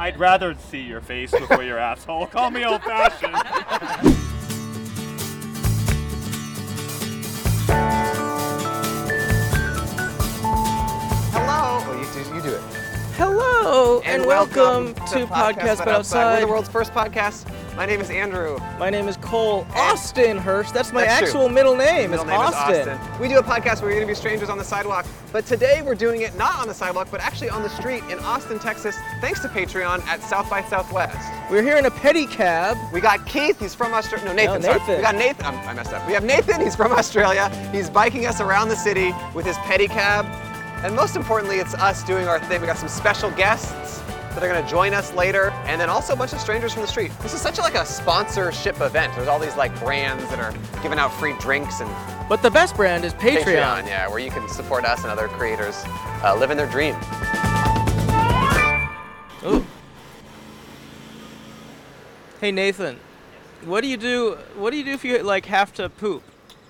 I'd rather see your face before your asshole. Call me old-fashioned. Hello. Well, you do it. Hello and welcome to Podcast But Outside. We're the world's first podcast. My name is Andrew. My name is Cole Austin Hurst. That's my That's actual true. middle name. Middle It's name is Austin. We do a podcast where we interview strangers on the sidewalk, but today we're doing it not on the sidewalk, but actually on the street in Austin, Texas, thanks to Patreon at South by Southwest. We're here in a pedicab. We got Keith, he's from Australia. No, Nathan, No, sorry. Nathan. We got Nathan, I messed up. We have Nathan, he's from Australia. He's biking us around the city with his pedicab. And most importantly, it's us doing our thing. We got some special guests that are gonna join us later, and then also a bunch of strangers from the street. This is such like a sponsorship event. There's all these like brands that are giving out free drinks and But the best brand is Patreon. yeah, where you can support us and other creators living their dream. Ooh. Hey Nathan, what do you do if you like have to poop?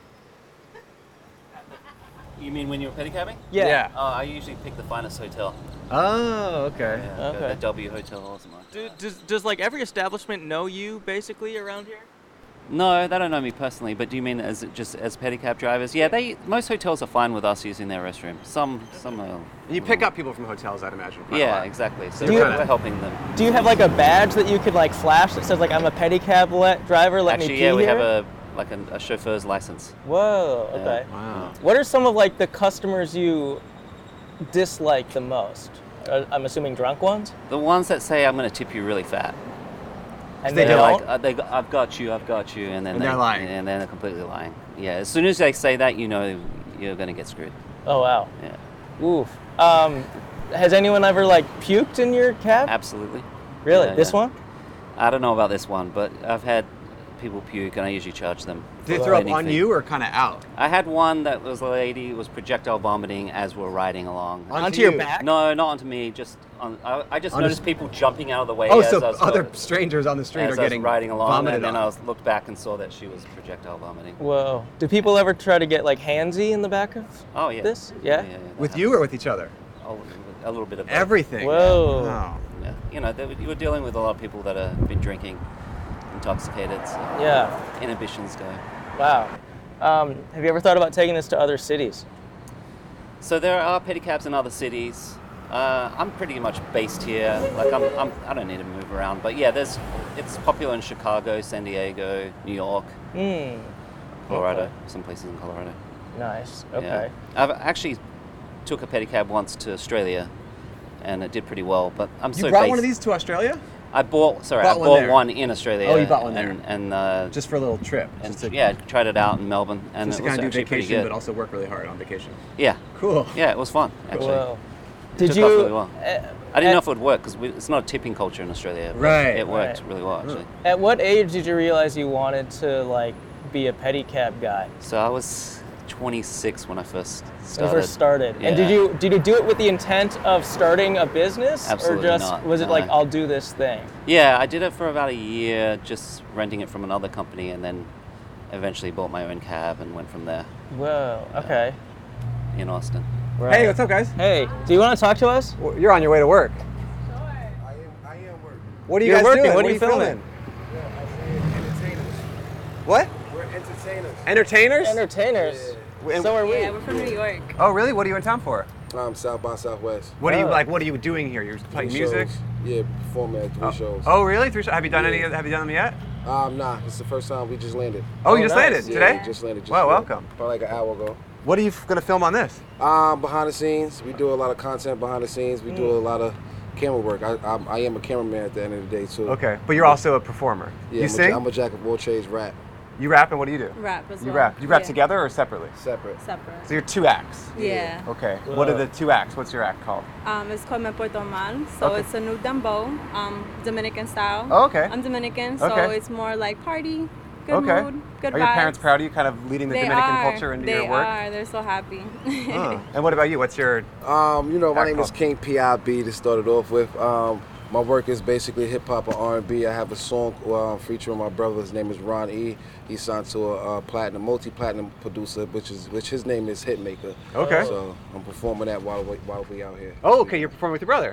You mean when you're pedicabbing? Yeah. Oh, I usually pick the finest hotel. Oh, okay. Yeah, Okay. The W Hotel or something like that. Does like every establishment know you basically around here? No, they don't know me personally, but do you mean as pedicab drivers? Yeah, most hotels are fine with us using their restroom. Some are. And you pick up people from hotels, I'd imagine. quite a Yeah, lot. exactly. So Do you- we're helping them. Do you have like a badge that you could like flash that says like I'm a pedicab driver? Let me Actually, pee yeah, we here? have a chauffeur's license. Whoa. Okay. Wow. What are some of like the customers you dislike the most? I'm assuming drunk ones. The ones that say I'm going to tip you really fat. And They they do. don't. Like, I've got you, and then they're lying. And then they're completely lying. Yeah, as soon as they say that, you know you're going to get screwed. Oh wow. Yeah, Oof. Has anyone ever like puked in your cab? absolutely. Really? Yeah, This yeah. one? I don't know about this one, but I've had people puke, and I usually charge them. Did they for throw up on anything. you or kind of out? I had one that was a lady who was projectile vomiting as we're riding along. Onto your you? back? No, not onto me. Just on. I just On noticed just- people jumping out of the way. Oh, as so I was other strangers on the street as are I was getting riding along, vomited and then on. I looked back and saw that she was projectile vomiting. Whoa. Do people ever try to get like handsy in the back of Oh yeah. this? Yeah. that With you or with each other? happens. A little bit of both. Everything. Whoa. Wow. Yeah. You know, you were dealing with a lot of people that have been drinking, intoxicated. So Yeah. inhibitions go. Wow. Have you ever thought about taking this to other cities? So there are pedicabs in other cities. I'm pretty much based here. Like I don't need to move around. But yeah, it's popular in Chicago, San Diego, New York, Colorado, Okay. some places in Colorado. Nice. Yeah. Okay. I've actually took a pedicab once to Australia, and it did pretty well. But I'm You so brought based. one of these to Australia? I bought one there. one in Australia. Oh, you bought one there. And Just for a little trip. and Just to, yeah, tried it out in Melbourne, and just it to was kind of do actually pretty vacation, good. but also work really hard on vacation. Yeah, Cool. yeah, it was fun actually. Whoa. It Did took you? off really well. I didn't know at, if it would work because it's not a tipping culture in Australia. But Right. It worked Right. really well actually. At what age did you realize you wanted to like be a pedicab guy? So I was 26 when I first When started. you first started. And Yeah. did you do it with the intent of starting a business? Absolutely or just not, was it no. like I'll do this thing? Yeah, I did it for about a year, just renting it from another company, and then eventually bought my own cab and went from there Whoa. Okay. in Austin. Right. Hey, what's up, guys? Hey, do you want to talk to us? Well, you're on your way to work. I am working. What are you You're guys working. doing? What are you filming? Yeah, I say entertainers. What? We're entertainers. Entertainers? Entertainers. And- So are we. Yeah, we're from New York. Oh, really? What are you in town for? South by Southwest. What are you Oh. like? What are you doing here? You're playing Three music. shows. Yeah, performing at three shows. Oh, really? Three shows? Have you done Yeah. any? Have you done them yet? Nah, it's the first time we just landed. Oh, you just nice. landed Yeah, today? we just landed. Wow, welcome. Probably like an hour ago. What are you gonna film on this? Behind the scenes, we do a lot of content behind the scenes. We do a lot of camera work. I am a cameraman at the end of the day too. Okay, but you're also a performer. Yeah, You I'm sing? I'm a jack of all trades, rap You rap, and what do you do? Rap as well. You rap. You rap Yeah. together or separately? separate. Separate. So you're two acts. Yeah. Okay. What are the two acts? What's your act called? It's called Me Porto Mal. So Okay. it's a new dembow, Dominican style. Oh, okay. I'm Dominican, so Okay. it's more like party, good Okay. mood, good Are vibes. your parents proud of you, kind of leading the They Dominican are. culture into they your work? are. They're so happy. Huh. And what about you? What's your? My Act name is called- King PIB to start it off with. My work is basically hip hop and R&B. I have a song featuring my brother. His name is Ron E. He's signed to a multi-platinum producer, which his name is Hitmaker. Okay. So I'm performing that while we out here. Oh, okay. You're performing with your brother.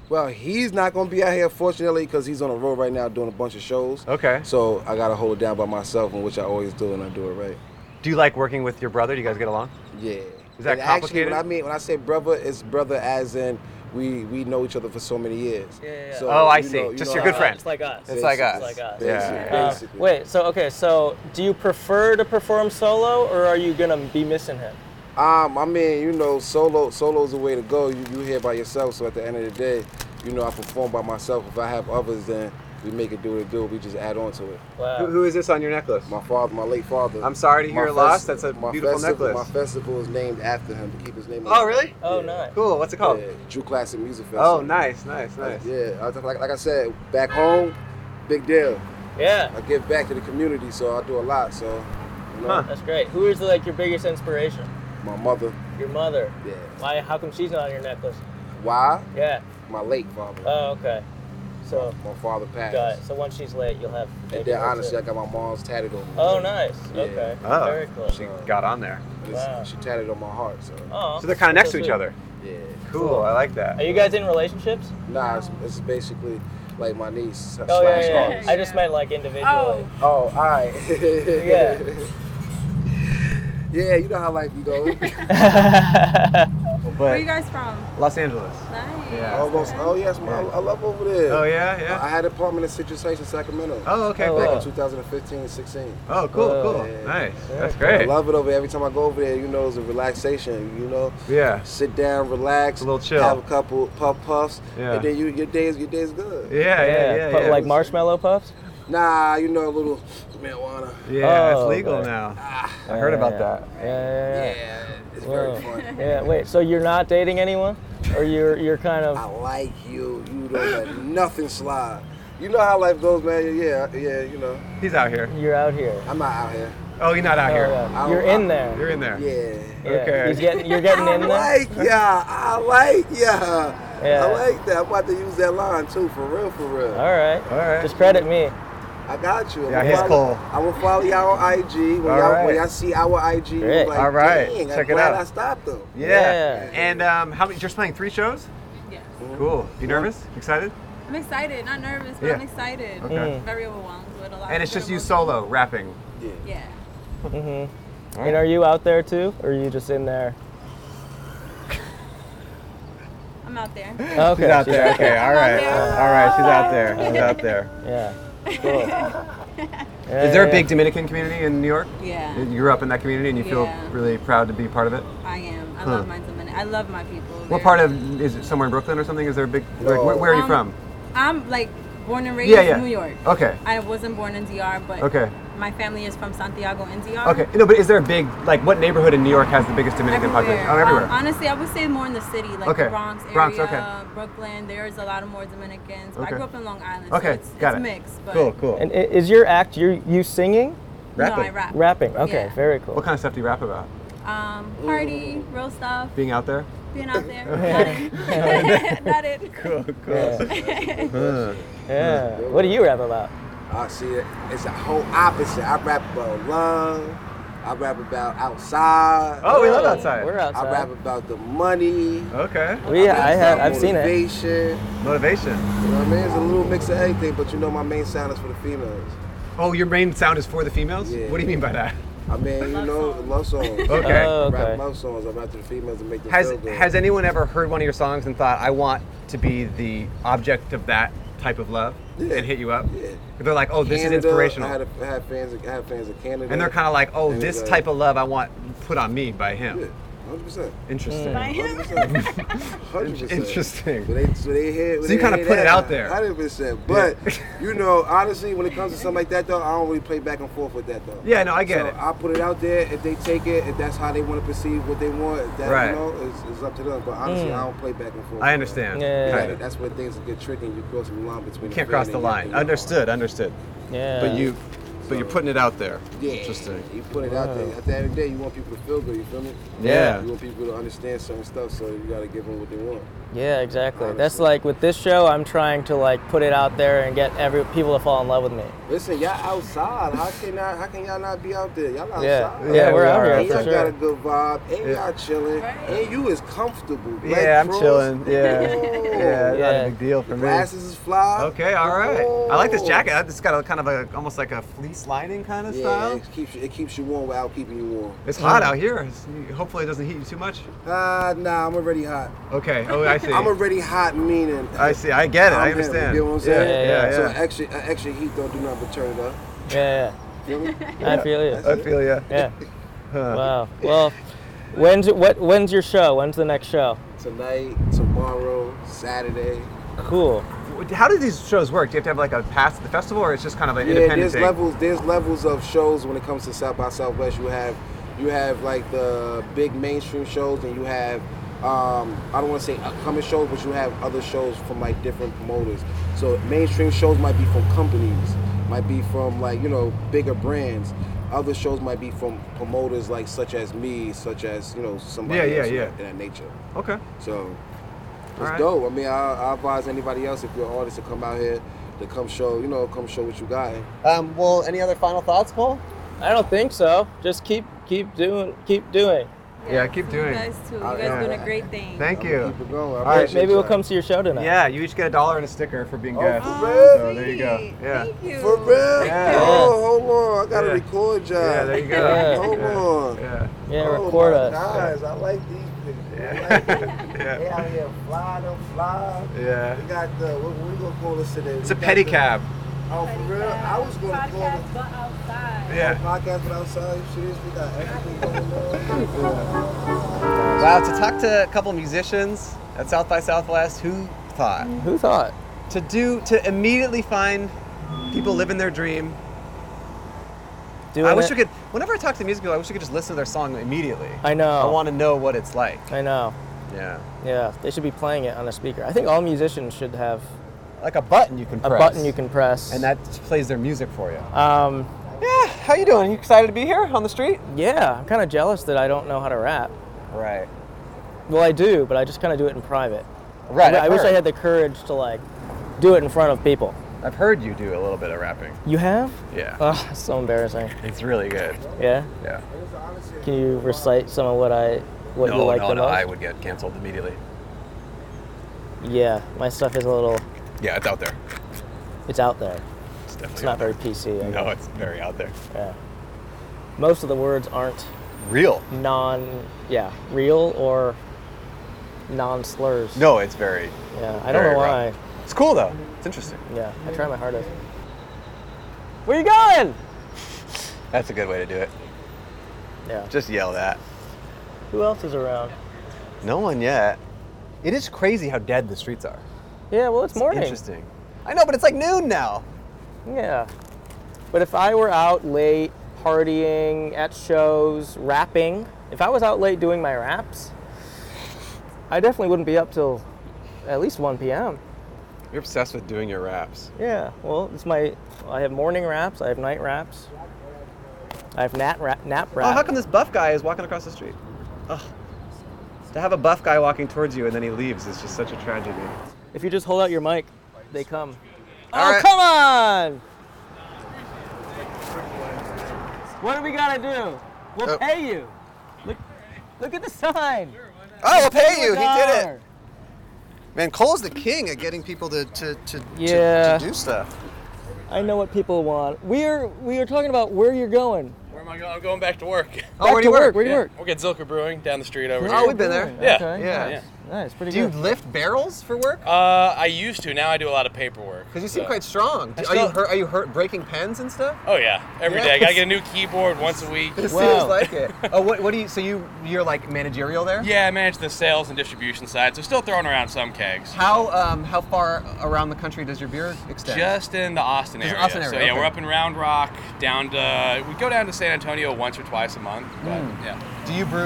Well, he's not gonna be out here, fortunately, because he's on the road right now doing a bunch of shows. Okay. So I gotta hold it down by myself, and which I always do, and I do it right. Do you like working with your brother? Do you guys get along? Yeah. Is that And complicated? Actually, when I say brother, it's brother as in we know each other for so many years. Yeah. So, Oh, I you see. know- you Just know your how- good friend. It's like us. It's like us. It's like us. Yeah. Basically. Wait, so do you prefer to perform solo, or are you gonna be missing him? I mean, you know, solo's the way to go. You here by yourself, so at the end of the day, you know, I perform by myself. If I have others, then we make it do what it do. We just add on to it. Wow. Who is this on your necklace? My father, my late father. I'm sorry to hear your loss. That's a my beautiful festival, necklace. My festival is named after him to keep his name. Oh, alive. really? Oh, Yeah. nice. Cool. What's it called? Yeah, Drew Classic Music Festival. Oh, nice. Yeah, like I said, back home, big deal. Yeah, I give back to the community, so I do a lot. So, you know, Huh. that's great. Who is like your biggest inspiration? my mother. Your mother. Yeah. Why? How come she's not on your necklace? Why? Yeah. My late father. Oh, okay. So, My father passed. got it. So once she's late, you'll have. And maybe then her honestly, I too. got my mom's tatted on me. Oh, nice. Yeah. Okay. Oh, Very cool. she got on there. And it's- Wow. She tatted on my heart, so Oh, So they're kind of next to so each sweet. other. yeah. Cool. I like that. Are you guys in relationships? Nah, it's basically like my niece. Oh yeah, slash yeah. niece. I just meant like individually. Oh, all right. Yeah. Yeah, you know how life be going. Where are you guys from? Los Angeles. Nice. Yeah. Almost. Oh yes, I love over there. Oh yeah. I had an apartment in Citrus Heights in Sacramento. Oh, okay. Oh, Cool. Back wow. in 2015 and 16. Oh, cool. Yeah. Nice. That's I great. love it over there. Every time I go over there, you know, it's a relaxation. You know, Yeah. sit down, relax, A little chill. have a couple puffs, Yeah. and then your day is good. Yeah. Put, like marshmallow puffs. Nah, you know, a little marijuana. Yeah, Oh, it's legal okay. now. I heard about that. Yeah. It's Whoa. very fun. Yeah. Wait. So you're not dating anyone, or you're kind I of. like you. You don't let nothing slide. You know how life goes, man. Yeah. You know, He's out here. You're out here. I'm not out here. Oh, you're not out Oh, here. yeah. You're in there. You're in there. Yeah. Yeah. Okay. You're getting in there. I like ya. Yeah. I like that. I'm about to use that line too, for real. All right. All right. Just credit me. I got you. Yeah, he's cool. I will follow y'all on IG. When All y'all right. when y'all see our IG, you're Great. like, All right. dang, Check I'm it glad out. I stopped them. Yeah. Yeah. And how many? Just playing 3 shows? Yes. Cool. You nervous? Excited? I'm excited. Not nervous, but Yeah. I'm excited. Okay. Mm. Very overwhelmed with a lot. And it's of just you emotions. solo rapping. Yeah. Mm-hmm. And are you out there too, or are you just in there? I'm out there. Okay. She's out there. Okay. All right. there. All right. She's out there. She's out there. Yeah. Cool. Yeah, Is there a yeah, big Dominican community in New York? Yeah. You grew up in that community and you feel Yeah. really proud to be part of it? I am. I Huh. love my Dominican. I love my people. What They're- part of, is it somewhere in Brooklyn or something? Is there a big, like, where are you from? I'm like born and raised Yeah. New York. Okay. I wasn't born in DR, but Okay. my family is from Santiago in DR. Okay. No, but is there a big, like, what neighborhood in New York has the biggest Dominican Everywhere. population? Oh, everywhere. Honestly, I would say more in the city, like Okay. the Bronx area, Bronx, okay. Brooklyn. There's a lot of more Dominicans. Okay. I grew up in Long Island, Okay, so got it's it. mixed. But Cool. And is your act you singing? Rapping. No, I rap. Rapping. Okay. Yeah. Very cool. What kind of stuff do you rap about? Party, real stuff, Being out there? being out there. Not it. Not it. Cool. Yeah. What do you rap about? I see it. It's a whole opposite. I rap about love. I rap about outside. Oh, we love outside. We're outside. I rap about the money. Okay. I've seen it. Motivation. Motivation. You know what I mean? It's a little mix of everything, but you know my main sound is for the females. Oh, your main sound is for the females? Yeah. What do you mean by that? I mean, you know, love songs. Okay. Oh, I okay. rap love songs. I rap to the females to make them Has feel good. has anyone ever heard one of your songs and thought, I want to be the object of that type of love? Yeah. And hit you up? Yeah. They're like, oh, this Canada, is inspirational. I have fans of Canada. And they're kind of like, oh, And this it's type of love I want put on me by him. Yeah, 100%. Interesting. 100%. Interesting. So they hear. So you kinda put it out there. 100%. But you know, honestly, when it comes to something like that, though, I don't really play back and forth with that, though. Yeah, no, I get So it. I put it out there. If they take it, if that's how they want to perceive what they want, that Right. you know, it's up to them. But honestly, I don't play back and forth. I understand. Yeah. Got it. That's where things get tricky. You cross the line between. You can't the cross fan the and your- line. and your Understood. Yeah. But you're putting it out there. Yeah. Interesting. You put it out there. At the end of the day, you want people to feel good. You feel me? Yeah. You want people to understand certain stuff, so you got to give them what they want. Yeah, exactly. That's like with this show, I'm trying to like put it out there and get people to fall in love with me. Listen, y'all outside. How can y'all not be out there? Y'all outside. Yeah, we're out are. here And for y'all sure. got a good vibe, and y'all chilling, Right. and you is comfortable. Yeah, I'm Leg chilling. cross. Yeah. Oh. Yeah, not Yeah. a big deal for The me. glasses is fly. Okay, all right. I like this Oh. jacket. It's got a kind of a almost like a fleece lining kind of Yeah, style. it keeps you warm without keeping you warm. It's hot out here. Hopefully it doesn't heat you too much. Nah, I'm already hot. Okay. Oh, I see. I'm already hot, meaning. I see. I get it. I I'm understand. You know what I'm saying? Yeah. So extra heat don't do nothing but turn it up. Yeah, Feel me? I feel you. I feel ya. Yeah. Wow. Well, when's your show? When's the next show? Tonight, tomorrow, Saturday. Cool. How do these shows work? Do you have to have like a pass at the festival, or it's just kind of an Yeah, independent there's thing? There's levels of shows when it comes to South by Southwest. You have like the big mainstream shows, and you have I don't want to say upcoming shows, but you have other shows from like different promoters. So mainstream shows might be from companies, might be from like bigger brands. Other shows might be from promoters like such as me, such as somebody else in that nature. Okay. So it's Alright. dope. I mean, I advise anybody else if you're an artist to come out here to come show what you got. Well, any other final thoughts, Cole? I don't think so. Just keep doing. Yeah, keep doing You it. guys too. You guys doing a great thing. Thank you. Keep it going. All right, Maybe we'll come see your show tonight. Yeah, you each get $1 and a sticker for being guests. for real? So there you go. Yeah. Thank you. For real? Yeah. Oh, hold on. I gotta Yeah. record y'all. Yeah, there you go. Yeah. Hold on. Yeah. Yeah, Oh, record my us. Guys, I like these things. Yeah. I like it. They Yeah. out here fly, them fly. Yeah. We got what we gonna call this today? It's a pedicab. Oh, for real? I was gonna call Podcast, it but outside. Yeah. podcast but outside. Serious, we got everything going on. Wow, to talk to a couple musicians at South by Southwest, who thought? Who thought? To immediately find people living their dream. Doing I wish it? we could, whenever I talk to music people, I wish we could just listen to their song immediately. I know. I want to know what it's like. I know. Yeah. Yeah, they should be playing it on a speaker. I think all musicians should have Like a button you can a press. button you can press. And that plays their music for you. Um, Yeah, how you doing? You excited to be here on the street? yeah, I'm kind of jealous that I don't know how to rap. Right. Well, I do, but I just kind of do it in private. Right. I wish I had the courage to like do it in front of people. I've heard you do a little bit of rapping. You have? Yeah. Oh, it's so embarrassing. It's really good. Yeah. Yeah. Can you recite some of what you like the most? I would get canceled immediately. Yeah, my stuff is a little. Yeah, it's out there. It's out there. It's definitely It's not out very there. PC. I No, guess. it's very out there. Yeah. Most of the words aren't Real. real or non-slurs. No, it's very. Yeah, I don't know why. It's cool though. It's interesting. Yeah, I try my hardest. Where you going? That's a good way to do it. Yeah. Just yell that. Who else is around? No one yet. It is crazy how dead the streets are. Yeah, well, it's morning. Interesting. I know, but it's like noon now. Yeah. But if I were out late, partying, at shows, rapping, if I was out late doing my raps, I definitely wouldn't be up till at least 1 p.m. You're obsessed with doing your raps. Yeah, well, I have morning raps, I have night raps, I have nap rap. Oh, how come this buff guy is walking across the street? Ugh. To have a buff guy walking towards you and then he leaves is just such a tragedy. If you just hold out your mic, they come. All Oh, right. come on! What do we gotta do? We'll Oh. pay you. Look at the sign. Oh, we'll pay you. He did it. $1. Man, Cole's the king at getting people to Yeah. do stuff. I know what people want. We are talking about where you're going. Where am I going? I'm going back to work. Oh, where do you work? Where do you work? Work at Zilker Brewing down the street over Oh, here. we've been there. Yeah. Okay. Yeah. Nice. Nice. Pretty Do you good. lift barrels for work? I used to. Now I do a lot of paperwork. Because you seem so- quite strong. Are you hurt breaking pens and stuff? Oh yeah, every Yeah. day. I gotta get a new keyboard once a week. It Wow. seems like it. Oh, what do you? So you're like managerial there? Yeah, I manage the sales and distribution side, so still throwing around some kegs. How far around the country does your beer extend? Just in the Austin Just area. Austin area, So yeah, okay. we're up in Round Rock. We go down to San Antonio once or twice a month. But yeah. Do you brew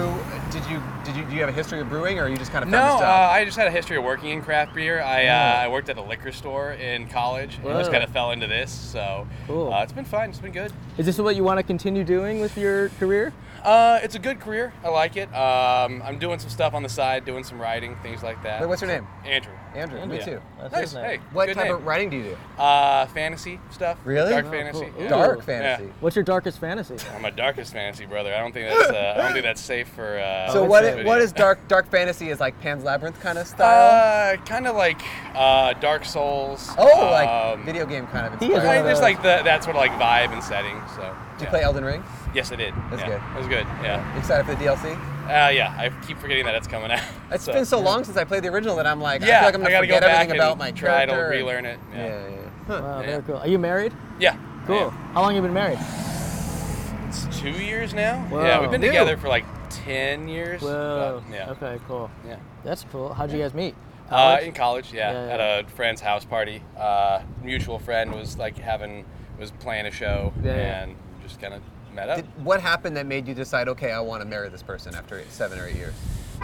Do you have a history of brewing, or you just kind of No, found this job? I just had a history of working in craft beer. I worked at a liquor store in college and just Whoa. kind of fell into this. So Cool. it's been fun. It's been good. Is this what you want to continue doing with your career? It's a good career. I like it. I'm doing some stuff on the side, doing some writing, things like that. Wait, what's your name? Andrew. Andrew. Me Yeah. too. That's Nice. his name. Hey, What good type name. of writing do you do? Fantasy stuff. Really? Dark Oh, fantasy. cool. Yeah. Dark Ooh. fantasy. What's your darkest fantasy? I'm my darkest fantasy, brother. I don't think that's safe for. So for what video. is dark fantasy? Is like Pan's Labyrinth kind of style? Kind of like Dark Souls. Like video game kind of. He is inspired. one of Just those. like that sort of like vibe and setting. So. Did you play Elden Ring? Yes, I did. That's Yeah, good. It was good. Yeah. You excited for the DLC? Yeah. I keep forgetting that it's coming out. It's been so long since I played the original that I'm like, I Yeah. feel like I'm I gonna gotta go forget back everything about my and try to character. relearn it. Yeah, Yeah. yeah. Huh. Wow, Yeah. very cool. Are you married? Yeah. Cool. Yeah. How long have you been married? It's 2 years now. Whoa. Yeah, we've been New. together for like 10 years. Whoa. but, yeah. Okay, cool. Yeah. That's cool. How'd you guys meet? In college, yeah, Yeah, at yeah. a friend's house party. Mutual friend was playing a show, Yeah, yeah. and just kind of met up. What happened that made you decide, okay, I want to marry this person after 7 or 8 years?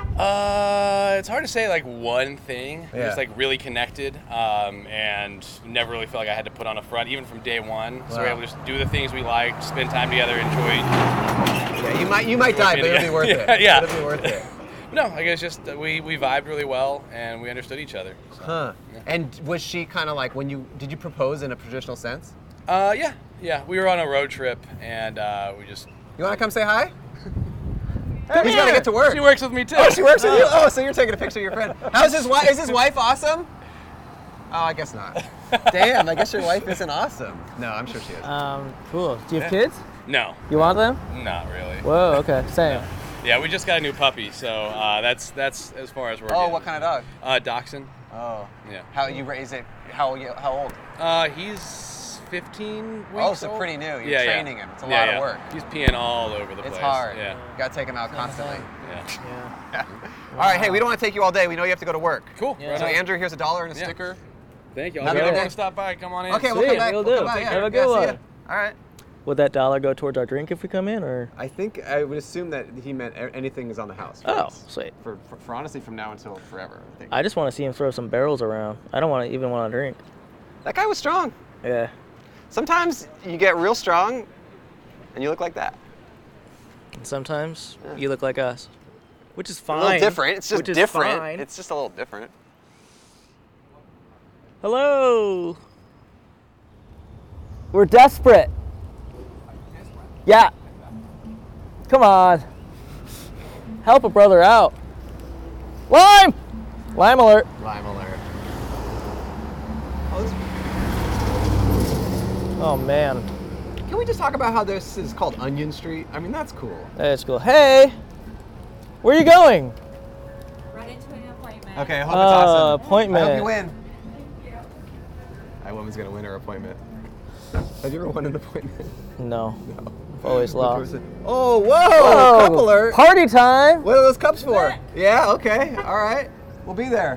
It's hard to say like one thing. Yeah. Just like really connected, and never really felt like I had to put on a front, even from day one. So we were Wow. able to just do the things we liked, spend time together, enjoy. Yeah, you might die, but it'll be worth it. Yeah. It'll be worth it. No, I guess just we vibed really well and we understood each other. So. Huh. And was she kind of like did you propose in a traditional sense? Yeah. We were on a road trip and we just. You want to come say hi? He's got to get to work. She works with me too. Oh, she works with you? Oh, so you're taking a picture of your friend. How's his wife? Is his wife awesome? Oh, I guess not. Damn, I guess your wife isn't awesome. No, I'm sure she is. Cool. Do you have Yeah. kids? No, You want them? not really. Whoa, okay. Same. Yeah, we just got a new puppy, so that's as far as we're. Oh, getting. what kind of dog? Dachshund. Oh. Yeah. How you raise it? How old? He's 15 weeks Oh, so old. pretty new. You're Yeah, training yeah. him. It's a Yeah, lot yeah. of work. He's peeing all over the place. It's hard. Yeah. You gotta take him out constantly. Yeah. Yeah. All right, hey, we don't want to take you all day. We know you have to go to work. Cool. Yeah. Right So on. Andrew, here's $1 and a Yeah. sticker. Thank you. Have If a you good ever day. want to stop by, come on in. Okay, we'll Sweet, come back. we'll We'll do. come by. Have a Yeah, good see one. ya. All right. Would that $1 go towards our drink if we come in, or? I think I would assume that he meant anything is on the house. Oh, us. sweet. For honestly, from now until forever. I think. I just want to see him throw some barrels around. I don't want to even want to drink. That guy was strong. Yeah. Sometimes you get real strong, and you look like that. And sometimes you look like us, which is A fine. little different. It's just which is different. fine. It's just a little different. Hello. We're desperate. Yeah. Come on. Help a brother out. Lime! Lime alert. Lime alert. Oh man. Can we just talk about how this is called Onion Street? I mean, that's cool. That's cool. Hey! Where are you going? Right into an appointment. Okay, I hope it's awesome. Appointment. I hope you win. That woman's gonna win her appointment. Have you ever won an appointment? No. I've always lost. Oh, whoa! Cup alert. Party time! What are those cups for? Yeah, okay, all right. We'll be there.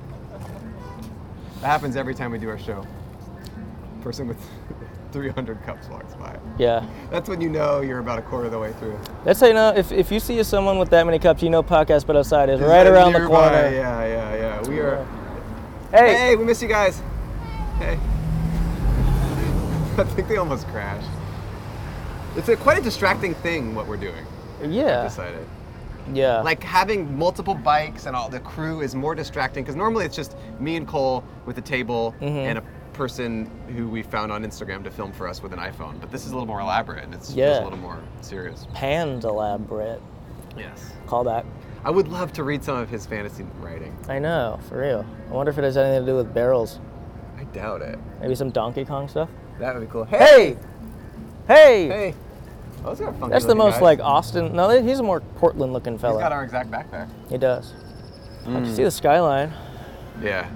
That happens every time we do our show. Person with 300 cups walks by. Yeah. That's when you know you're about a quarter of the way through. That's how you know, if you see someone with that many cups, you know Podcast But Outside is right around the Nearby. corner. Yeah. We are. Hey! Hey, we miss you guys. Hey. I think they almost crashed. It's quite a distracting thing what we're doing. I Yeah. decided. Yeah. Like having multiple bikes and all the crew is more distracting because normally it's just me and Cole with a table and a person who we found on Instagram to film for us with an iPhone. But this is a little more elaborate and it's Yeah. a little more serious. Pan's elaborate. Yes. Call that. I would love to read some of his fantasy writing. I know, for real. I wonder if it has anything to do with barrels. I doubt it. Maybe some Donkey Kong stuff. That would be cool. Hey! Hey! Hey. Oh, those are funky That's the looking most guys. like Austin. No, he's a more Portland looking He's fella. got our exact backpack. He does. I can see the skyline. Yeah.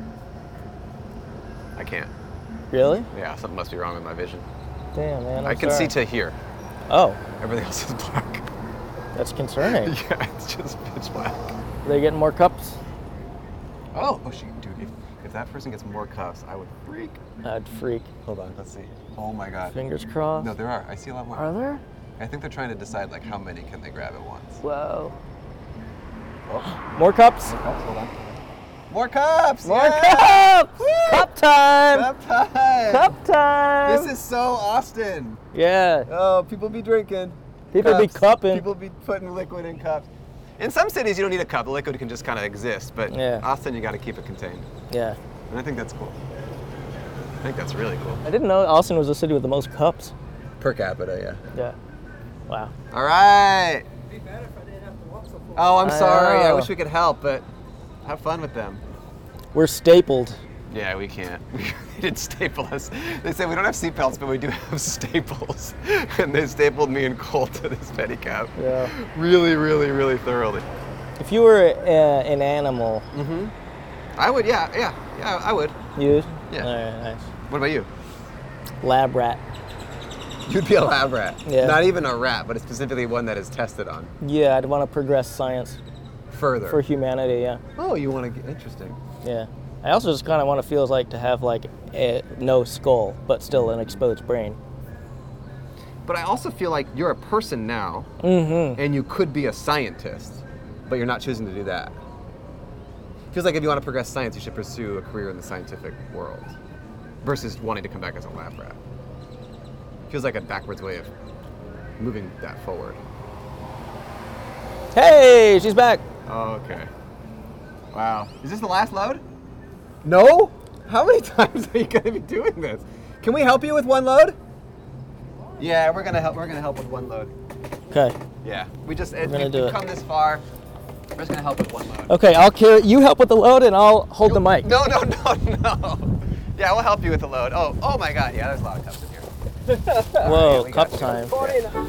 I can't. Really? Yeah, something must be wrong with my vision. Damn, man. I can see to here. Oh, Everything else is black. that's concerning. Yeah, it's just pitch black. Are they getting more cups? Oh shoot, dude! If that person gets more cuffs, I would freak. I'd freak. Hold on, let's see. Oh my god. Fingers crossed. No, there are. I see a lot more. Are there? I think they're trying to decide like how many can they grab at once. Whoa. More cups. More cups! More yeah! cups. Cup time. Cup time! Cup time. This is so Austin. Yeah. Oh, people be drinking. People be cupping. People be putting liquid in cups. In some cities, you don't need a cup. The liquid can just kind of exist. But Yeah. Austin, you got to keep it contained. Yeah. And I think that's cool. I think that's really cool. I didn't know Austin was the city with the most cups. Per capita, yeah. Yeah. Wow. All right. Oh, I'm I sorry. I know. wish we could help, but have fun with them. We're stapled. Yeah, we can't. They didn't staple us. They said we don't have seatbelts, but we do have staples. And they stapled me and Cole to this pedicab. Yeah. Really, really, really thoroughly. If you were an animal, I would, yeah, I would. you'd? Yeah. All right, nice. What about you? Lab rat. You'd be a lab rat. Yeah. Not even a rat, but specifically one that is tested on Yeah, I'd want to progress science further. for humanity, yeah. Oh, you want to get interesting. Yeah. I also just kind of want to feel like to have like no skull, but still an exposed brain. But I also feel like you're a person now, and you could be a scientist, but you're not choosing to do that. Feels like if you want to progress science, you should pursue a career in the scientific world, versus wanting to come back as a lab rat. Feels like a backwards way of moving that forward. Hey, she's back. Oh, okay. Wow. Is this the last load? No? How many times are you going to be doing this? Can we help you with one load? Yeah, we're gonna help. We're gonna help with one load. Okay. Yeah. We just gonna do we've it. come this far. We're just gonna help with one load. Okay, I'll carry. You help with the load, and I'll hold the mic. No. Yeah, we'll help you with the load. Oh my God. Yeah, there's a lot of cups in here. Whoa, we cup got you. time. Cool.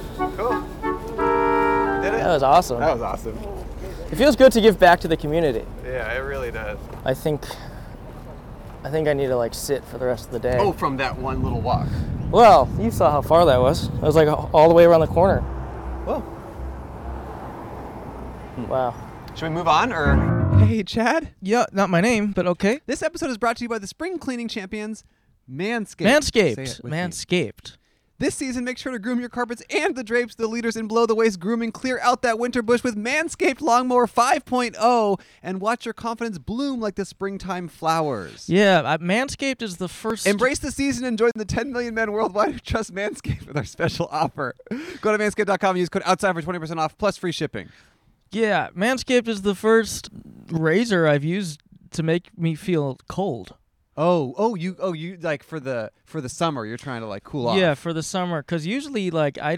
Did it? That was awesome. That was awesome. It feels good to give back to the community. Yeah, it really does. I think I need to like sit for the rest of the day. Oh, from that one little walk. Well, you saw how far that was. It was like all the way around the corner. Whoa. Wow. Should we move on or? Hey, Chad. Yeah, not my name, but okay. This episode is brought to you by the spring cleaning champions, Manscaped. Manscaped. Say it with me. Manscaped. This season, make sure to groom your carpets and the drapes, the leaders in below-the-waist grooming. Clear out that winter bush with Manscaped Lawnmower 5.0 and watch your confidence bloom like the springtime flowers. Yeah, Manscaped is the first. Embrace the season and join the 10 million men worldwide who trust Manscaped with our special offer. Go to manscaped.com and use code OUTSIDE for 20% off plus free shipping. Yeah, Manscaped is the first razor I've used to make me feel cold. You like for the summer you're trying to like cool off. Yeah, for the summer, because usually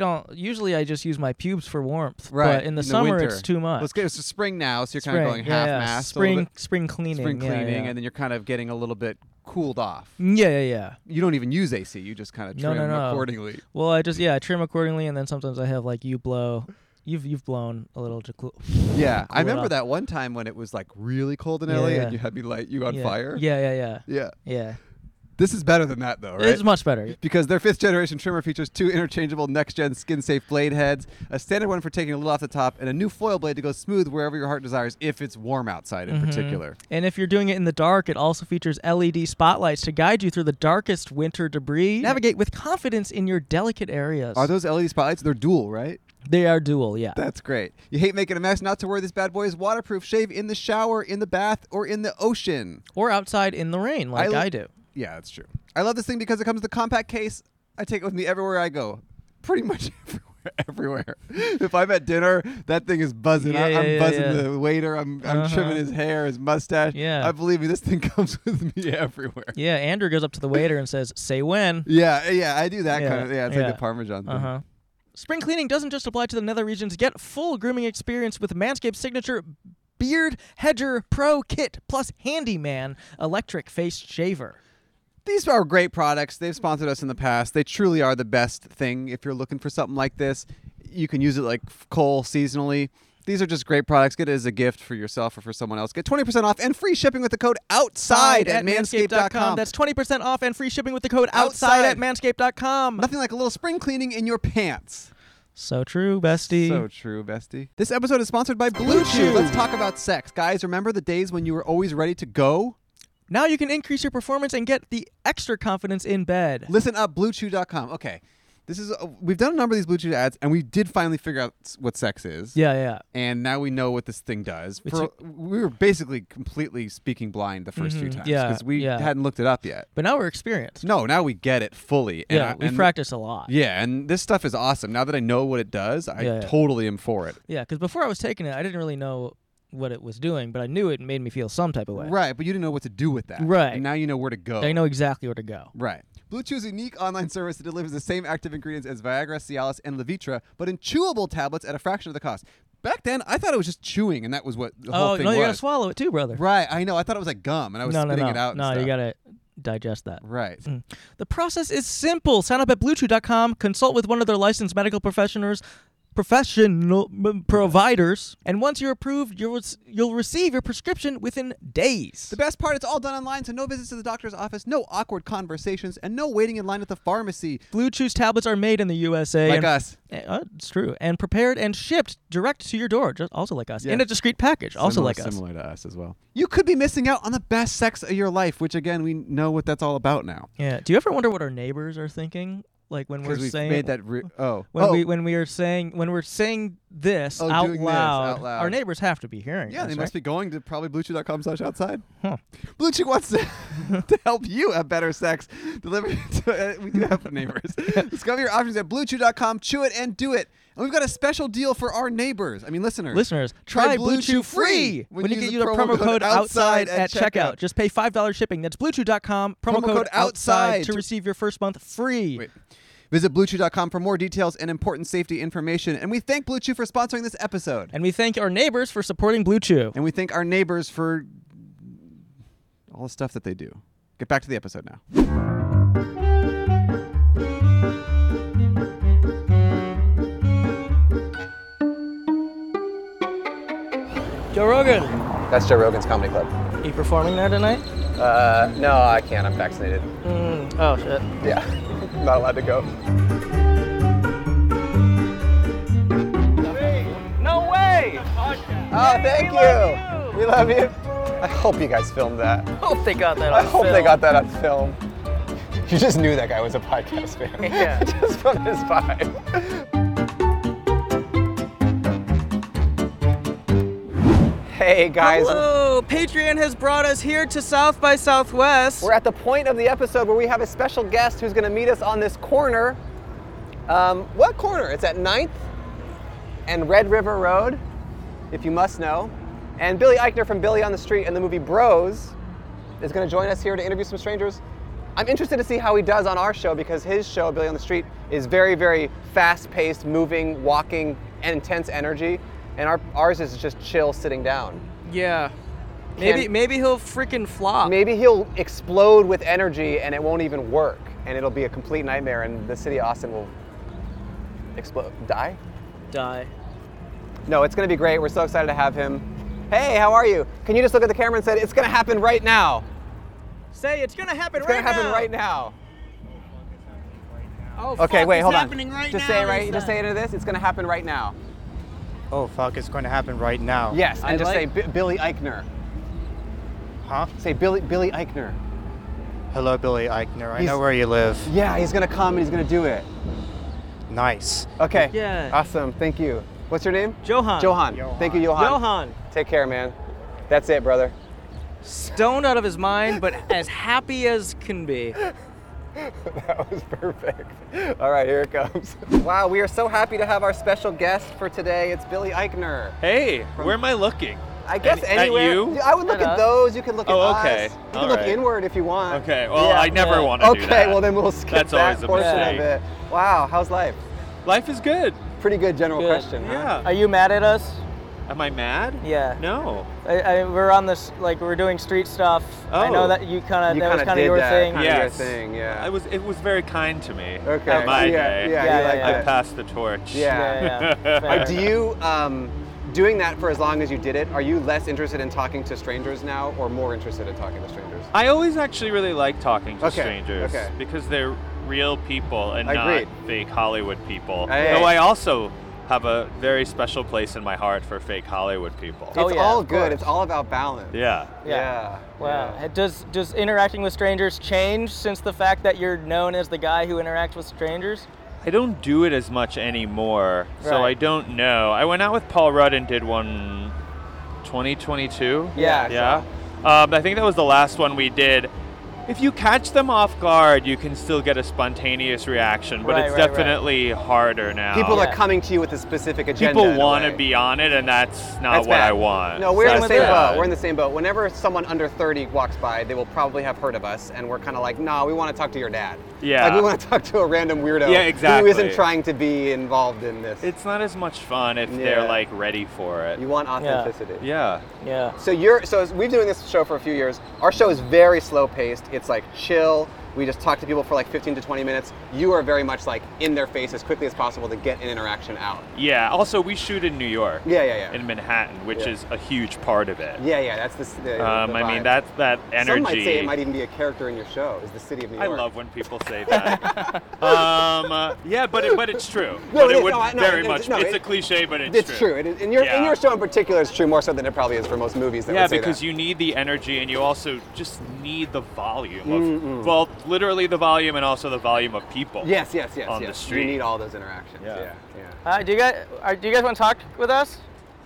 I just use my pubes for warmth. Right. But in the summer winter. it's too much. It's spring now, so you're kind of going yeah, half-mast. Spring cleaning. Spring cleaning, yeah. and then you're kind of getting a little bit cooled off. Yeah. You don't even use AC. You just kind of trim No. accordingly. Well, I trim accordingly, and then sometimes I have like you blow. You've blown a little to cool. Yeah, I it remember off. that one time when it was like really cold in LA, Yeah. and you had me light you on Yeah. fire. Yeah. Yeah. This is better than that though, right? It's much better. Because their 5th generation trimmer features 2 interchangeable next-gen skin-safe blade heads, a standard one for taking a little off the top, and a new foil blade to go smooth wherever your heart desires, if it's warm outside in particular. And if you're doing it in the dark, it also features LED spotlights to guide you through the darkest winter debris. Navigate with confidence in your delicate areas. Are those LED spotlights? They're dual, right? They are dual, yeah. That's great. You hate making a mess? Not to worry, this bad boy is waterproof. Shave in the shower, in the bath, or in the ocean. Or outside in the rain, like I do. Yeah, that's true. I love this thing because it comes with a compact case. I take it with me everywhere I go. Pretty much everywhere. If I'm at dinner, that thing is buzzing. I'm buzzing the waiter. I'm trimming his hair, his mustache. Yeah. I believe me, this thing comes with me everywhere. Yeah, Andrew goes up to the waiter and says, "Say when." Yeah, I do that kind of. Yeah, it's like the Parmesan thing. Spring cleaning doesn't just apply to the nether regions. Get full grooming experience with Manscaped's signature Beard Hedger Pro Kit plus Handyman electric face shaver. These are great products. They've sponsored us in the past. They truly are the best thing if you're looking for something like this. You can use it like coal seasonally. These are just great products. Get it as a gift for yourself or for someone else. Get 20% off and free shipping with the code OUTSIDE at manscaped.com. That's 20% off and free shipping with the code OUTSIDE at manscaped.com. Nothing like a little spring cleaning in your pants. So true, bestie. So true, bestie. This episode is sponsored by Blue Chew. Let's talk about sex. Guys, remember the days when you were always ready to go? Now you can increase your performance and get the extra confidence in bed. Listen up, BlueChew.com. Okay. This is we've done a number of these Blue Chew ads, and we did finally figure out what sex is. Yeah. And now we know what this thing does. We were basically completely speaking blind the first few times because we hadn't looked it up yet. But now we're experienced. No, now we get it fully. Yeah, we've practiced a lot. Yeah, and this stuff is awesome. Now that I know what it does, I totally am for it. Yeah, because before I was taking it, I didn't really know what it was doing, but I knew it made me feel some type of way. Right, but you didn't know what to do with that. Right. And now you know where to go. I know exactly where to go. Right. Blue Chew is a unique online service that delivers the same active ingredients as Viagra, Cialis, and Levitra, but in chewable tablets at a fraction of the cost. Back then, I thought it was just chewing, and that was what the whole thing was. Oh, no, you gotta swallow it too, brother. Right, I know. I thought it was like gum, and I was spitting it out. No, you gotta digest that. Right. The process is simple. Sign up at BlueChew.com, consult with one of their licensed medical professional providers, and once you're approved, you'll receive your prescription within days. The best part, it's all done online, so no visits to the doctor's office, no awkward conversations, and no waiting in line at the pharmacy. Blue Chew's tablets are made in the USA. Like us. It's true. And prepared and shipped direct to your door, also like us. In a discreet package, also like us. Similar to us as well. You could be missing out on the best sex of your life, which, again, we know what that's all about now. Yeah. Do you ever wonder what our neighbors are thinking? Like when we're saying made that when we're saying this out loud, our neighbors have to be hearing. Yeah, this, they must be going to probably BlueChew.com/outside. Huh. Blue Chew wants to help you have better sex. Delivered to, we do have neighbors. Discover your options at BlueChew.com. Chew it and do it. And we've got a special deal for our neighbors. I mean, listeners. Try Blue Chew free when you use the promo code outside at checkout. Just pay $5 shipping. That's BlueChew.com. Promo code outside to receive your first month free. Wait. Visit BlueChew.com for more details and important safety information. And we thank Blue Chew for sponsoring this episode. And we thank our neighbors for supporting Blue Chew. And we thank our neighbors for all the stuff that they do. Get back to the episode now. Joe Rogan. That's Joe Rogan's Comedy Club. Are you performing there tonight? No, I can't. I'm vaccinated. Oh, shit. Yeah, not allowed to go. No way! Oh, thank you. We love you. I hope you guys filmed that. I hope they got that I on hope film. they got that on film. You just knew that guy was a podcast fan. Yeah. Just from his vibe. Hey guys. Hello! Patreon has brought us here to South by Southwest. We're at the point of the episode where we have a special guest who's going to meet us on this corner. What corner? It's at 9th and Red River Road, if you must know. And Billy Eichner from Billy on the Street and the movie Bros is going to join us here to interview some strangers. I'm interested to see how he does on our show because his show, Billy on the Street, is very, very fast-paced, moving, walking, and intense energy. And ours is just chill, sitting down. Yeah. Maybe he'll freaking flop. Maybe he'll explode with energy and it won't even work. And it'll be a complete nightmare and the city of Austin will explode. Die? Die. No, it's going to be great. We're so excited to have him. Hey, how are you? Can you just look at the camera and say, it's going to happen right now? Say, it's going to happen It's right going to happen now. right now. Oh, Okay, fuck, wait, it's hold on. happening right Just now, say it right. he Just said. say it into this. It's going to happen right now. Oh fuck, it's going to happen right now. Yes, and I just like- say Billy Eichner. Huh? Say Billy Eichner. Hello, Billy Eichner. I He's- know where you live. Yeah, he's going to come and he's going to do it. Nice. Okay. Yeah. Awesome. Thank you. What's your name? Johan. Johan. Thank you, Johan. Johan. Take care, man. That's it, brother. Stoned out of his mind, but as happy as can be. That was perfect. All right, here it comes. Wow, we are so happy to have our special guest for today. It's Billy Eichner. Hey, where am I looking? I guess At anywhere. you? I would look At at us. those. You can look at Oh, us. okay. You can All look right. inward if you want. Okay, well, Yeah, I never yeah. want to do that. Okay, well then we'll skip That's that always a portion mistake. of it. Wow, how's life? Life is good. Pretty good general Good. question, huh? Yeah. Are you mad at us? Am I mad? Yeah. No. We're on this, like, we're doing street stuff. I know Oh. that you kind of, You that was kinda kind of did your that, thing. kinda your Yes. thing, yeah. It was very kind to me. Okay. On my yeah, day. Yeah, Yeah, you yeah, like yeah. I that. passed the torch. Yeah. Yeah. Fair. Do you, doing that for as long as you did it, are you less interested in talking to strangers now or more interested in talking to strangers? I always actually really like talking to Okay, strangers okay. because they're real people and Agreed. not fake Hollywood people. Hey. Though I also have a very special place in my heart for fake Hollywood people. Oh, It's yeah, all of good. course. It's all about balance. Yeah. Yeah. Wow. yeah. Does interacting with strangers change since the fact that you're known as the guy who interacts with strangers? I don't do it as much anymore, so Right. I don't know. I went out with Paul Rudd and did one 2022. Yeah. Yeah. I think that was the last one we did. If you catch them off guard, you can still get a spontaneous reaction, but Right, it's right, right. definitely harder now. People Yeah. are coming to you with a specific agenda. People in a want to way. be on it, and that's not That's what bad. I want. No, we're in the Same same with boat. bad. We're in the same boat. Whenever someone under 30 walks by, they will probably have heard of us, and we're kind of like, nah, we want to talk to your dad. Yeah. Like, we want to talk to a random weirdo Yeah, exactly. who isn't trying to be involved in this. It's not as much fun if Yeah. they're like ready for it. You want authenticity. Yeah. Yeah. So we've been doing this show for a few years. Our show is very slow paced. It's like chill. We just talk to people for like 15 to 20 minutes. You are very much like in their face as quickly as possible to get an interaction out. Yeah. Also, we shoot in New York. Yeah. In Manhattan, which Yeah. is a huge part of it. Yeah, that's the I mean, vibe. that's that energy. Some might say it might even be a character in your show, is the city of New I York. love when people say that. Yeah, but it's true. No, but it it is. would No, very it- much. no, it's it- a cliche, but it's, It's true. In your Yeah. show in particular, it's true more so than it probably is for most movies that Yeah, would say because that. you need the energy, and you also just need the volume of, well, literally the volume, and also the volume of people. Yes. on the street. You need all those interactions. Yeah. Do you guys want to talk with us?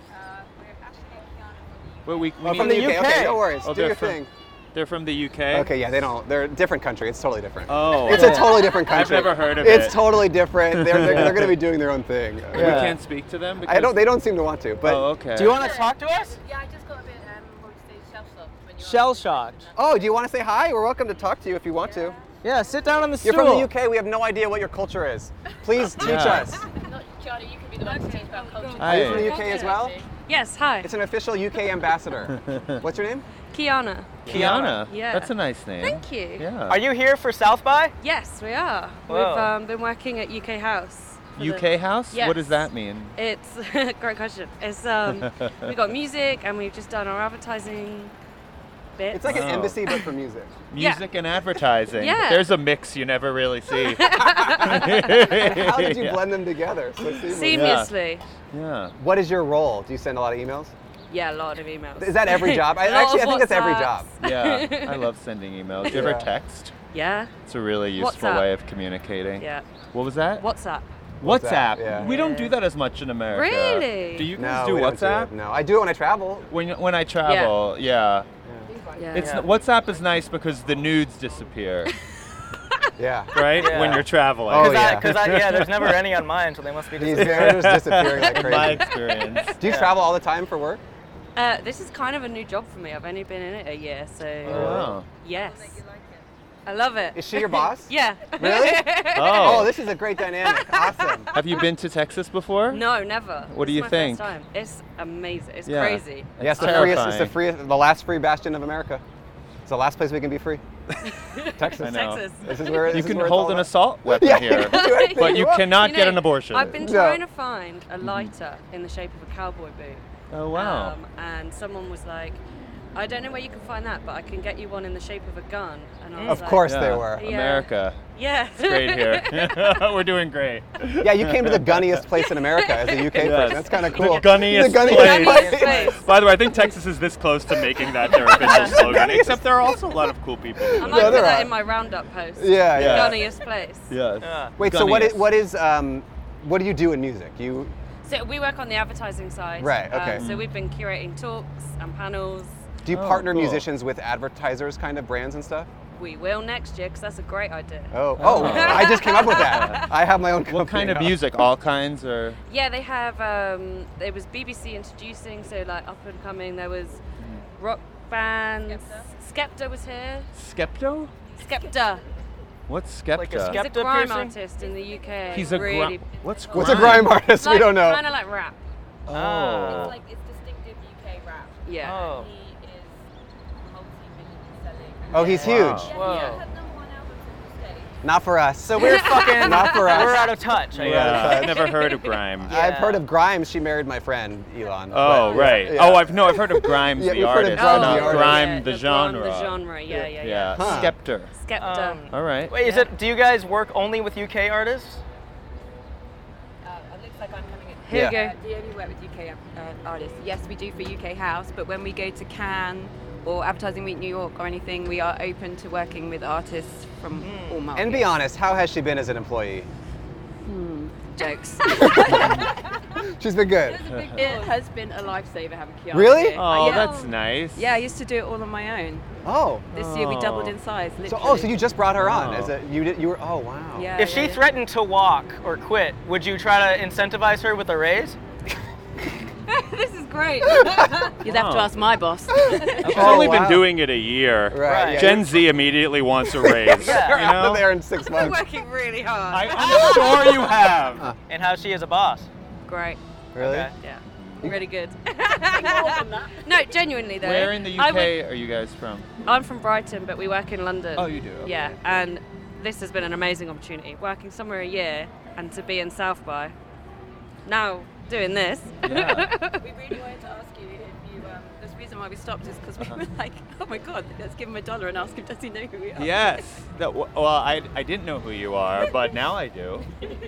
Well, we Oh, need- from the UK. UK. Okay, no worries. Oh, Do they're your from- thing. They're from the UK. Okay, yeah, they're a different country. It's totally different. Oh. It's a totally different country. I've never heard of It's it. totally different. They're going to be doing their own thing. We Yeah. can't speak to them. Because, They don't seem to want to. But Oh, okay. Do you want to talk to us? Yeah, I just got a bit, what would you say, shell-shocked when you were Shell shocked. do you want to say hi? We're welcome to talk to you if you want to. Yeah, sit down on the You're stool. from the UK. We have no idea what your culture is. Please teach Yeah. us. Not Charlie, you could be the one to teach about culture. Are you from Hi. the UK as well? Yes, hi. It's an official UK ambassador. What's your name? Kiana. Kiana. Yeah. That's a nice name. Thank you. Yeah. Are you here for South by? Yes, we are. Whoa. We've been working at UK House. for the- UK house? Yes. What does that mean? It's great question. It's we got music and we've just done our advertising bits. It's like an Oh. embassy, but for music. Yeah. Music and advertising. Yeah. There's a mix you never really see. How did you blend them together so seamlessly? seamlessly. Yeah. What is your role? Do you send a lot of emails? Yeah, a lot of emails. Is that every job? A lot of think that's every WhatsApps. job. Yeah. I love sending emails. Do you ever Yeah. text? Yeah. It's a really useful WhatsApp. way of communicating. Yeah. What was that? WhatsApp. WhatsApp. yeah. We don't do that as much in America. Really? Do you No, guys do we don't WhatsApp? it. No, I do it when I travel. When I travel, yeah. Yeah. It's WhatsApp is nice because the nudes disappear, Yeah. right? Yeah. When you're traveling. Oh, Because yeah. there's never any on mine, so they must be These just. they're just disappearing like In my crazy. experience. Do you travel all the time for work? This is kind of a new job for me. I've only been in it a year, so Oh. yes. I love it. Is she your boss? Yeah. Really? Oh. Oh, this is a great dynamic. Awesome. Have you been to Texas before? No, never. What do This is you my think? First time. It's amazing. It's Yeah. crazy. Yeah, it's the terrifying. the last free bastion of America. It's the last place we can be free. Texas. I know. Texas. This is where You this is can where it's hold all an about. assault weapon Yeah, here, you can do anything but you want. cannot You get know, an abortion. I've been No. trying to find a lighter in the shape of a cowboy boot. Oh wow. And someone was like, I don't know where you can find that, but I can get you one in the shape of a gun. And I was Of like, course Yeah. they were. Yeah. America. Yeah. It's great here. We're doing great. Yeah, you came to the gunniest place in America as a UK Yes. person. That's kind of cool. The gunniest The place. Gunniest place. By the way, I think Texas is this close to making that their official slogan. Except there are also a lot of cool people. I might Yeah, put there that are. in my roundup post. Yeah, The yeah. gunniest place. Yes. Yeah. Wait, so what do you do in music? You So we work on the advertising side. Right, okay. So we've been curating talks and panels. do you Oh, partner cool. musicians with advertisers, kind of brands and stuff? We will next year because that's a great idea. Oh, I just came up with that. I have my own company. What kind of now. music? All kinds, or Yeah, they have. There was BBC introducing, so like up and coming. There was rock bands. Skepta was here. Skepto? Skepta. What's Skepta? Like a He's a Skepta grime piercing? artist in the UK. He's a really. What's grime? What's a grime artist? Like, we don't know. Kind of like rap. Oh. It's like it's distinctive UK rap. Yeah. Oh. He is multi-million selling. Oh, he's Wow. huge. Whoa. Yeah. Had number one album to the stage. Not for us. So we're fucking. Not for us. We're out of touch. I Yeah, guess. I've never heard of grime. I've Yeah. heard of Grimes. She married my friend Elon. Oh, but- right. yeah. Oh, I've heard of Grimes, Yeah, the we've heard of artist, Grimes, not the artist. Grime, Yeah, the Grime, genre. the genre. Yeah, yeah, yeah. Yeah, Huh. Skepta. Skepta. All right. Wait, do you guys work only with UK artists? It looks like I'm coming in. Here you Yeah. go. Do you only work with UK artists? Yes, we do for UK House, but when we go to Cannes or Advertising Week New York or anything, we are open to working with artists from all markets. And be honest, how has she been as an employee? jokes. She's been good. It has been a lifesaver having Kiara Really? here. Oh, Yeah. that's nice. Yeah, I used to do it all on my own. Oh. This year we doubled in size. So, Literally. so you just brought her on? Oh. As a, you were? Oh wow. Yeah. If she threatened to walk or quit, would you try to incentivize her with a raise? This is great. You'd have to ask my boss. She's only been doing it a year. Right. yeah. Gen Z immediately wants a raise. Yeah. You know? There in 6 I'm months. working really hard. I'm sure you have. And how's she as a boss? Great. Really? Okay. Yeah. Really good. No, genuinely though. Where in the I UK would- are you guys from? I'm from Brighton, but we work in London. Oh, you do? Okay. Yeah, and this has been an amazing opportunity. Working somewhere a year and to be in South by. Now doing this. Yeah. We really wanted to ask you if you. The reason why we stopped is because we were like, oh my god, let's give him $1 and ask him, does he know who we are? Yes. Well, I didn't know who you are, but now I do.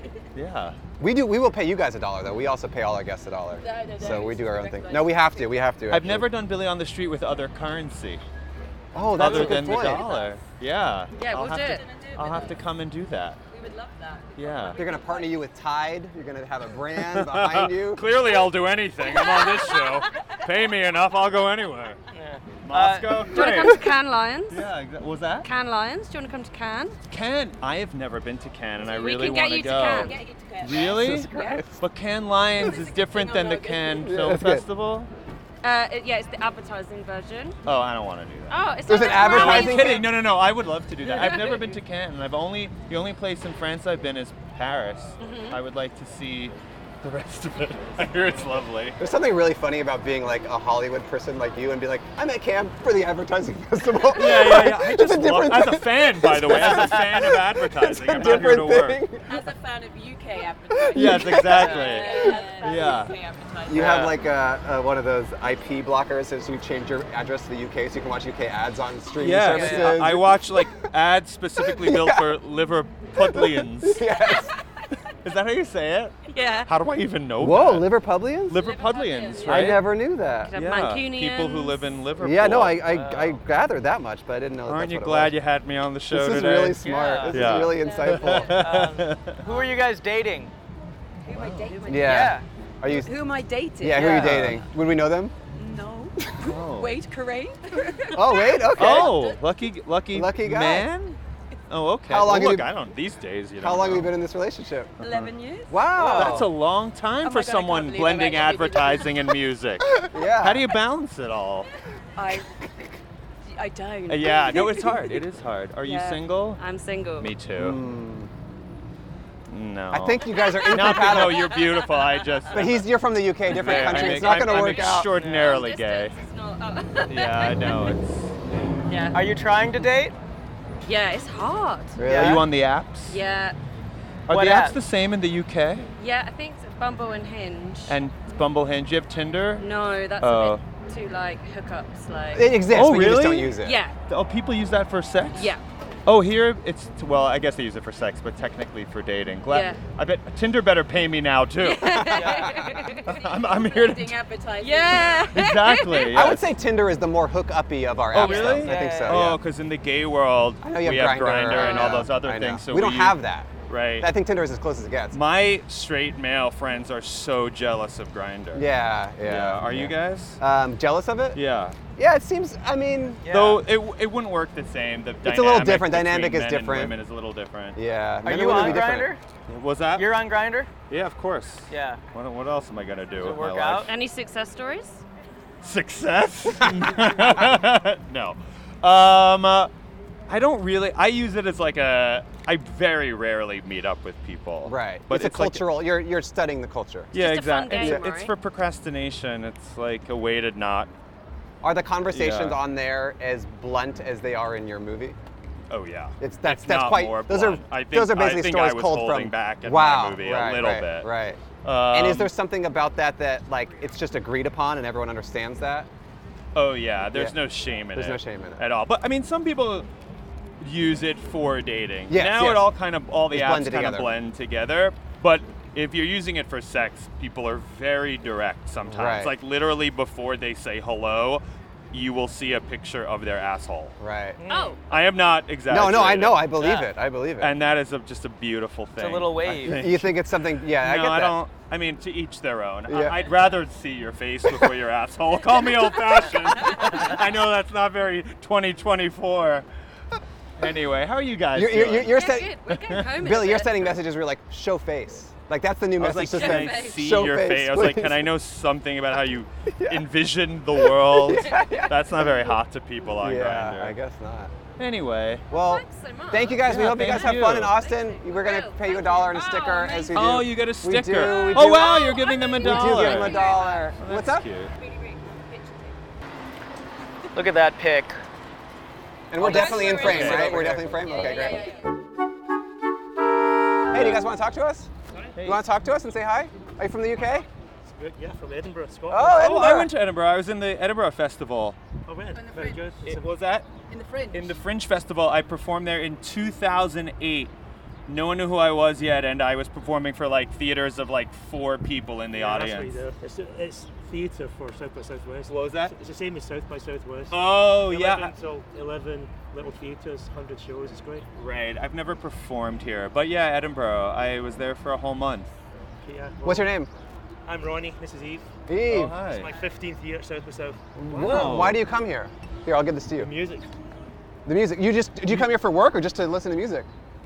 Yeah. We do. We will pay you guys $1 though. We also pay all our guests $1. No, So we do our own thing. recognize No, we have to. We have to. I've actually. never done Billy on the Street with other currency Oh, that's other a good than point. the dollar. Yeah. Yeah, I'll we'll have do to, it. I'll have to come and do that. We would love that. Yeah. You're gonna partner you with Tide. You're gonna have a brand behind you. Clearly, I'll do anything. I'm on this show. Pay me enough, I'll go anywhere. Moscow. Do you want to come to Cannes Lions? Yeah. What was that? Cannes Lions? Do you want to come to Cannes? Cannes. I have never been to Cannes, and I We really can get want to you to go. Cannes. Get you to get Really? Jesus Christ. But Cannes Lions is different than the Cannes Film that's good. Festival. Yeah, it's the advertising version. Oh, I don't want to do that. Oh, it's There's like an a I'm advertising kidding. No. I would love to do that. I've never been to Cannes, and the only place in France I've been is Paris. I would like to see the rest of it. I hear it's lovely. There's something really funny about being like a Hollywood person like you and be like, I'm at camp for the advertising festival. Yeah. I It's just a different love, as a thing. fan, by the way, as a fan of advertising, It's a I'm not here to different work. thing. As a fan of UK advertising. Yes, exactly. As a fan Yeah. of UK advertising. You have like one of those IP blockers, so you change your address to the UK so you can watch UK ads on streaming Yes, services. I watch like ads specifically built for Liverpudlians. Yes. Is that how you say it? Yeah. How do I even know Whoa, that? Liverpudlians? Liverpudlians, I right? never knew that. Could have Mancunians. People who live in Liverpool. Yeah, no, I gathered that much, but I didn't know that Aren't that's you what glad it you had me on the show was. This is today? really smart. Yeah. This Yeah. is really insightful. Who are you guys dating? Who am I dating? Yeah. Are you? Who am I dating? Yeah, who are you Yeah. dating? Would we know them? No. Oh. Wade Corain? Oh, wait, okay. Oh, lucky Lucky guy. man. Oh, okay. How long well, have look, you- I don't. These days, you How don't long have know. you been in this relationship? 11 years? Wow. That's a long time Oh for my God, I someone can't believe blending I've actually been- advertising and music. Yeah. How do you balance it all? I don't. Yeah, no, it's hard. It is hard. Are you Yeah. single? I'm single. Me too. No. I think you guys are Not that, no, incompatible. you're beautiful. I just. But you're from the UK, different Yeah, country. I'm- It's not going to I'm work out. extraordinarily gay. It's not, Yeah, I know. It's. yeah. Are you trying to date? Yeah, it's hard. Really? Are you on the apps? Yeah. Are What the apps app? the same in the UK? Yeah, I think it's Bumble and Hinge. And Bumble, Hinge, you have Tinder? No, that's Oh. a bit too like hookups. Like. It exists, Oh, but you just don't really? use it. Yeah. Oh, people use that for sex? Yeah. Oh, here it's well. I guess they use it for sex, but technically for dating. Yeah. I bet Tinder better pay me now too. I'm here to. Dating advertising. Yeah. Exactly. I would yes. say Tinder is the more hook-uppy of our Oh, apps. really? Though. I think so. Oh, yeah. because in the gay world, I know you we have have Grindr, Grindr and I all know, those other I know. things. So we don't have that. Right. I think Tinder is as close as it gets. My straight male friends are so jealous of Grindr. Yeah. Are you guys? Jealous of it? Yeah. Yeah, it seems. I mean. Yeah. Though it wouldn't work the same. The It's a little dynamic different. between Dynamic is men different. And women is a little different. Yeah. Are men you and women on be different. Grindr? Was that? You're on Grindr? Yeah, of course. Yeah. What else am I gonna do Does it with work my out? life? Any success stories? Success? No. I don't really. I use it as like a. I very rarely meet up with people. Right. But it's a like- cultural. You're studying the culture. yeah, just a fun exactly. game, It's right? for procrastination. It's like a way to not. Are the conversations Yeah. on there as blunt as they are in your movie? Oh yeah. That's If not quite. more Those blunt. are I think, those are basically I think stories I was pulled holding from. back in wow. my movie right, a little right, bit. Right. And is Um, there something about that like it's just agreed upon and everyone understands that? Oh yeah. There's Yeah. no shame in There's it. no shame in it. at all. But I mean, some people use it for dating. Yes, now yes. it all kind of all the It's apps blended kind of together. blend together. But if you're using it for sex, people are very direct sometimes. Right. Like literally before they say hello, you will see a picture of their asshole. Right. Oh. I am not No, exaggerating. no, I know. I believe Yeah. it. I believe it. And that is just a beautiful thing. It's a little wave. You think it's something? Yeah, I No, get that. don't. I mean, to each their own. Yeah. I'd rather see your face before your asshole. Call me old-fashioned. I know that's not very 2024. Anyway, how are you guys doing? You're Yeah, sending, good. We're going home in a Billy. You're bit. sending messages where you're like, show face. Like that's the new I was message like, to can send. I see Show your face? I was like, please. can I know something about how you envision the world? That's not very hot to people on Yeah, Grindr. I guess not. Anyway. Well, Thanks so much. thank you guys. we Yeah, hope you guys thank have fun you. in Austin. We're gonna Will, pay you thank $1 and a you. sticker Oh, as we do. Oh, you get a We sticker. do. Oh wow, you're giving them $1. We do give them $1. Well, What's that's up? cute. Look at that pic. And we're definitely in frame, Okay. right? We're definitely in frame. Okay, great. Hey, do you guys want to talk to us? You want to talk to us and say hi? Are you from the UK? Yeah, from Edinburgh, Scotland. Oh, Oh, Edinburgh. I went to Edinburgh. I was in the Edinburgh Festival. Oh, man. Very good. What was that? In the Fringe. In the Fringe Festival. I performed there in 2008. No one knew who I was yet, and I was performing for like theaters of like 4 people in the audience. That's what you do. It's theatre for South by Southwest. What was that? It's the same as South by Southwest. Oh, 11 yeah. till 11 little theatres, 100 shows. It's great. Right. I've never performed here, but yeah, Edinburgh. I was there for a whole month. Yeah, well, What's your name? I'm Ronnie. This is Eve. Eve. Oh, hi. It's my 15th year at South by South. Wow. Why do you come here? Here, I'll give this to you. The music. The music. Did you come here for work or just to listen to music?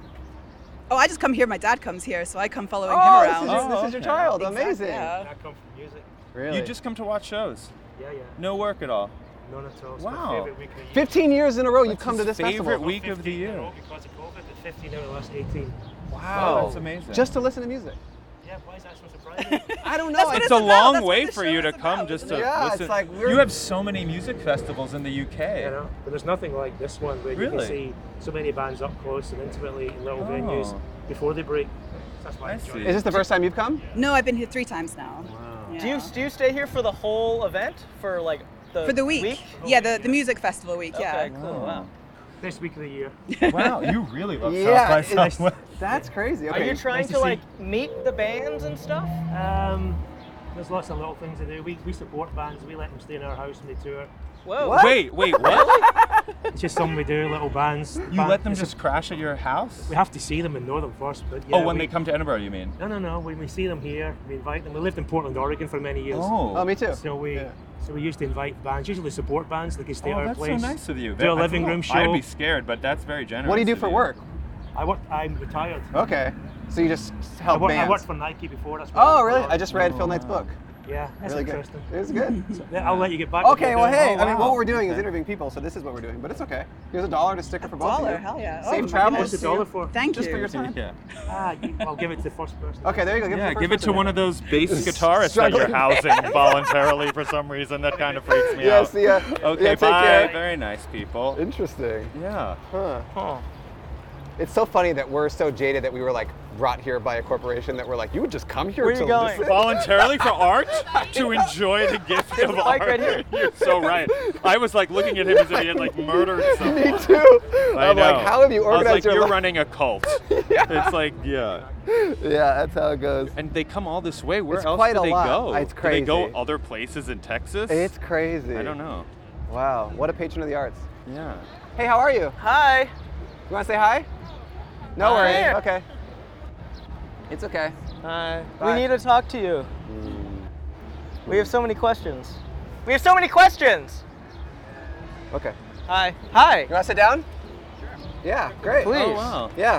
Oh, I just come here. My dad comes here, so I come following him Oh, around. this is your child. Exactly, Amazing. yeah. I come from music. Really? You just come to watch shows. Yeah, yeah. No work at all. None at all. It's Wow. my favourite week of the year. 15 years in a row you've That's come to his this favorite festival. week of the 15 in a year. row because of COVID, but 15 out of the last 18. Wow, that's amazing. Just to listen to music. Yeah, why is that so surprising? I don't know. That's what It's it's a about. long That's what way the for show you to is come about, just isn't to it? Yeah, it's listen. like we're- You have so many music festivals in the UK. You know, but there's nothing like this one where you Really? can see so many bands up close and intimately in little Oh. venues before they break. That's why I I enjoy see. it. Is this the first time you've come? No, I've been here 3 times now. Wow. Do you stay here for the whole event? For like the For the week? Yeah, the music festival week, yeah. Okay, cool. Wow. Best week of the year. Wow, you really love Yeah, South by it's- Southwest. That's crazy. Are Okay. you trying nice to to see. like meet the bands and stuff? There's lots of little things to do. We support bands. We let them stay in our house and they tour. Whoa. What? Wait, what? It's just something we do. Little bands. You let them just crash at your house? We have to see them and know them first. But yeah, Oh, when they come to Edinburgh, you mean? No. When we see them here, we invite them. We lived in Portland, Oregon for many years. Oh, me too. So we Yeah. so we used to invite bands, usually support bands. They could stay at Oh, our that's place. so nice of you. Do a I living feel- room show. I'd be scared, but that's very generous. What do you do of for work? I'm retired. Okay. So you just help I bands. worked for Nike before. That's Oh, really? I just read Phil Knight's book. Yeah, that's Really good. interesting. It was good. I'll let you get back. Okay, to well, it. hey, Oh, I mean, wow. what we're doing is Okay. interviewing people, so this is what we're doing. But it's okay. Here's $1 to sticker for both of $1, you. hell yeah. Safe Oh, my travels. What's the dollar for? Thank Just you. for your time. Yeah. I'll give it to the first person. Okay, there you go. Yeah, the give first it to person. one of those bass guitarists that you're Struggling housing voluntarily for some reason. That kind of freaks me Yeah, out. see ya. Okay, Yeah, take bye. care. Very nice people. Interesting. Yeah. Huh. It's so funny that we're so jaded that we were like brought here by a corporation that we're like, you would just come here Where to you going? listen? Voluntarily for art? To enjoy the gift of Mike art? right here. You're so right. I was like looking at him as if he had like murdered someone. Me too. I I'm know. like, how have you I was organized like, your you're life? running a cult. Yeah. It's like, yeah. Yeah, that's how it goes. And they come all this way. Where It's else quite do a they lot. go? It's Do they go crazy. other places in Texas? It's crazy. I don't know. Wow, what a patron of the arts. Yeah. Hey, how are you? Hi. You want to say hi? No Hi. worries. Okay. It's okay. Hi. Bye. We need to talk to you. We have so many questions. We have so many questions. Okay. Hi. Hi. You want to sit down? Sure. Yeah, great. Please. Oh, wow. Yeah.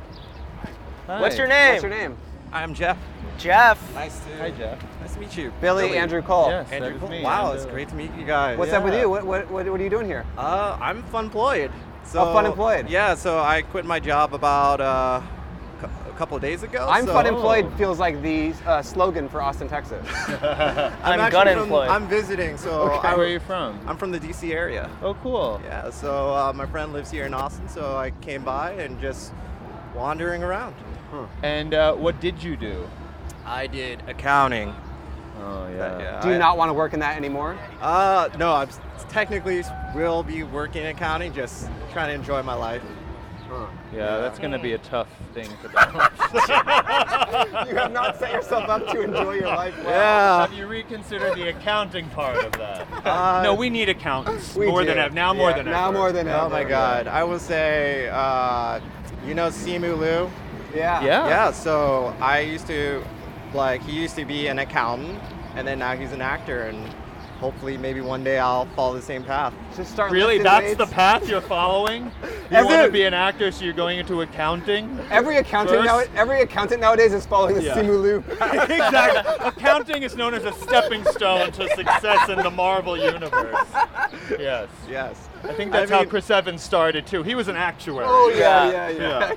What's your name? What's your name? I'm Jeff. Jeff. Nice to Hi, Jeff. Nice to meet you. Billy, Andrew Cole. Yes, Andrew that is Cole. me. Wow, I'm it's the- great to meet you guys. What's up with you? What are you doing here? I'm funployed. So, Oh, funemployed. Yeah, so I quit my job about a couple of days ago. I'm so funemployed feels like the slogan for Austin, Texas. I'm actually gun-employed. I'm visiting, so Okay. Where are you from? I'm from the DC area. Oh, cool. Yeah, so my friend lives here in Austin, so I came by and just wandering around. And what did you do? I did accounting. Oh, yeah. Do you not want to work in that anymore? No, I'm technically will be working in accounting, just trying to enjoy my life. Yeah, that's going to be a tough thing to balance. You have not set yourself up to enjoy your life well. Yeah. Have you reconsidered the accounting part of that? No, we need accountants We more do. than ever. Now more than ever. Now more than ever. Oh my God. I would say, you know Simu Liu? Yeah. Yeah, so I used to, he used to be an accountant, and then now he's an actor, and hopefully maybe one day I'll follow the same path. Just start Really? lifting That's weights. the path you're following? You That's want to it. be an actor, so you're going into accounting? Every accountant nowadays is following the Yeah. Simu Liu. Exactly. Accounting is known as a stepping stone to success in the Marvel universe. Yes. Yes. I think that's how Chris Evans started too. He was an actuary. Oh yeah.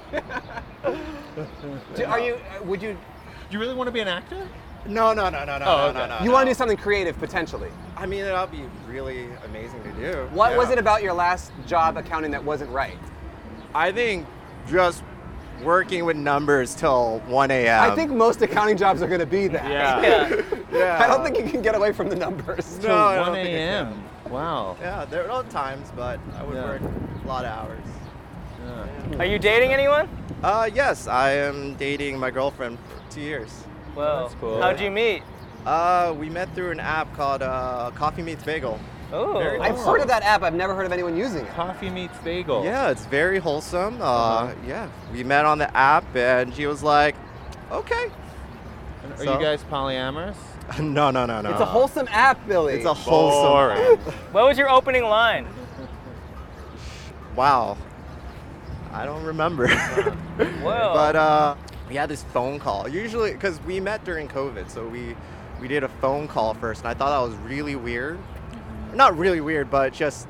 Would you? Do you really want to be an actor? No. Oh, okay. You want to do something creative potentially? I mean, that'll be really amazing to do. What was it about your last job accounting that wasn't right? I think just working with numbers till 1 a.m. I think most accounting jobs are going to be that. Yeah. I don't think you can get away from the numbers. No, I don't 1 think I a.m. can. Wow. Yeah, there are times, but I would work a lot of hours. Are you dating anyone? Yes, I am dating my girlfriend for 2 years. Well, That's cool. how'd you meet? We met through an app called Coffee Meets Bagel. Oh, I've heard of that app. I've never heard of anyone using it. Coffee Meets Bagel. Yeah, it's very wholesome. Yeah, we met on the app, and she was like, "Okay." Are you guys polyamorous? No. It's a wholesome app, Billy. It's a wholesome. Boring. What was your opening line? Wow. I don't remember. Whoa. But we had this phone call. Usually, because we met during COVID, so we did a phone call first, and I thought that was really weird. Not really weird, but just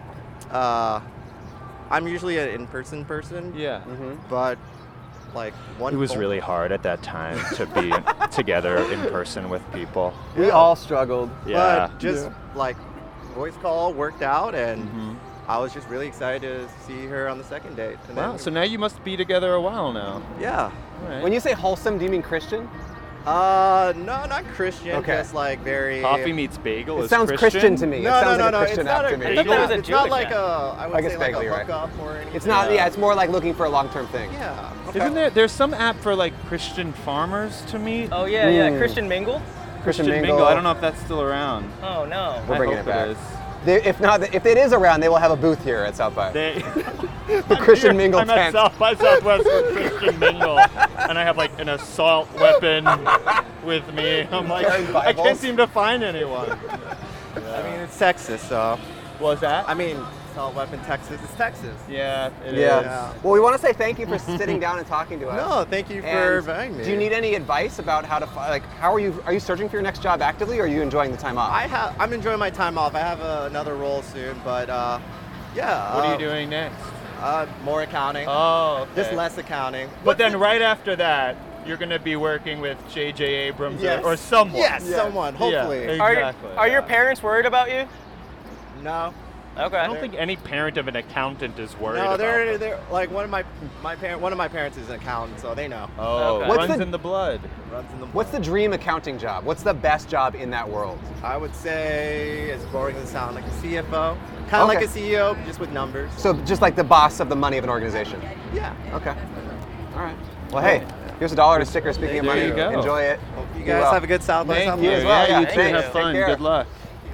I'm usually an in-person person. Yeah. But like one. It was phone really call- hard at that time to be together in person with people. We all struggled. Yeah. But just like voice call worked out, and I was just really excited to see her on the second date. And Wow. then, So now you must be together a while now. yeah. All right. When you say wholesome, do you mean Christian? No, not Christian. Okay. Just like very. Coffee Meets Bagel It is sounds Christian to me. No, it sounds like a no. Christian It's not app a to me. I thought that was a It's not Jewish like app. I would I guess say like a vaguely right. hookup or anything. It's not. Yeah, it's more like looking for a long-term thing. Yeah. Isn't there's some app for like Christian farmers to meet? Oh yeah, Christian Mingle. Christian Mingle. I don't know if that's still around. Oh no. We're bringing I it hope back. is. If not, if it is around, they will have a booth here at South by. The Christian Mingle I'm at tent. South by Southwest with Christian Mingle, and I have like an assault weapon with me. I'm like, Carrying I can't Bibles? seem to find anyone. I mean, it's Texas, so. What was that? I mean, assault weapon Texas. It's Texas. Yeah, it is. Yeah. Well, we want to say thank you for sitting down and talking to us. No, thank you for And inviting me. Do you need any advice about how to how are you searching for your next job actively, or are you enjoying the time off? I'm enjoying my time off. I have another role soon, but yeah. What are you doing next? More accounting. Oh, okay. Just less accounting. But then right after that, you're going to be working with J.J. Abrams Yes. or someone. Yes, someone. Hopefully. Yeah, exactly. Are your parents worried about you? No. Okay. I don't think any parent of an accountant is worried No, about they're them. like one of my parents is an accountant, so they know. Oh, Okay. runs in the blood. Runs in the What's the dream accounting job? What's the best job in that world? I would say, as boring as it sounds, like a CFO, kind of like a CEO, just with numbers. So just like the boss of the money of an organization. Yeah. Okay. All right. Well, hey, here's $1 and a sticker. Speaking of There money, you go. enjoy it. Hope you Be guys well. have a good South by Thank Southwest. you. as well. Yeah, you Thank too. you. Have Take fun. care. Good luck.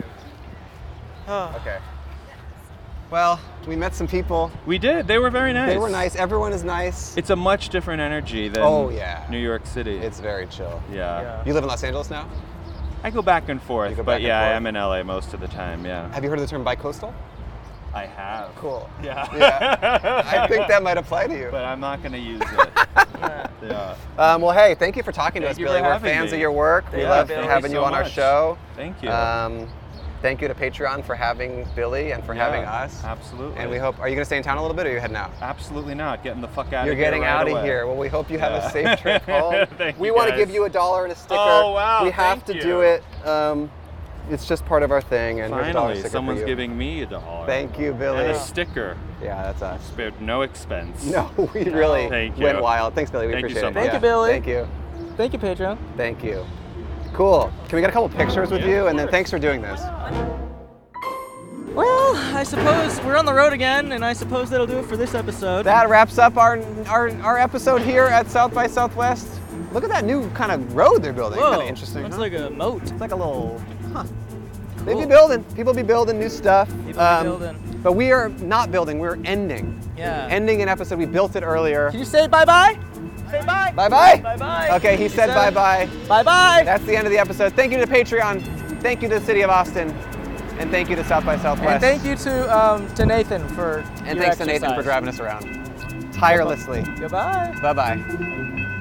Okay. Well, we met some people. We did. They were very nice. They were nice. Everyone is nice. It's a much different energy than Oh, yeah. New York City. It's very chill. yeah. You live in Los Angeles now? I go back and forth, You go but back and yeah, I forth? am in LA most of the time, yeah. Have you heard of the term bicoastal? I have. Cool. Yeah. Yeah. I think that might apply to you. But I'm not going to use it. Yeah. Well, hey, thank you for talking to Thank us, you Billy. for We're having fans me. of your work. We Yeah, love thank you having so you on our much. show. Thank you. Thank you to Patreon for having Billy and for Yeah, having us. Absolutely. And we hope, are you going to stay in town a little bit or are you heading out? Absolutely not. Getting the fuck out You're of here. getting right out of away. here. Well, we hope you have Yeah. a safe trip home. Thank we you, want to guys. give you $1 and a sticker. Oh, wow, We have thank to do you. it. It's just part of our thing. And here's a $1 Finally, sticker someone's for you. giving me $1. Thank you, Billy. And a sticker. Yeah, that's us. Spared no expense. No, we really Thank you. went wild. Thanks, Billy. We Thank you appreciate so it. much. Thank you, Billy. Thank you. Thank you, Patreon. Thank you. Cool. Can we get a couple pictures with Yeah, you? of And then course. thanks for doing this. Well, I suppose we're on the road again, and I suppose that'll do it for this episode. That wraps up our episode here at South by Southwest. Look at that new kind of road they're building. Whoa, Kind of interesting. looks huh? like a moat. It's like a little. Huh. They Cool. be building. People be building new stuff. People be building. But we are not building. We're ending. Yeah. Ending an episode. We built it earlier. Can you say bye-bye? Say bye. Bye-bye. Bye-bye. Okay, he said bye-bye. Bye-bye. That's the end of the episode. Thank you to Patreon. Thank you to the City of Austin. And thank you to South by Southwest. And thank you to Nathan for And your thanks to Nathan for exercise. driving us around tirelessly. Goodbye. Bye-bye.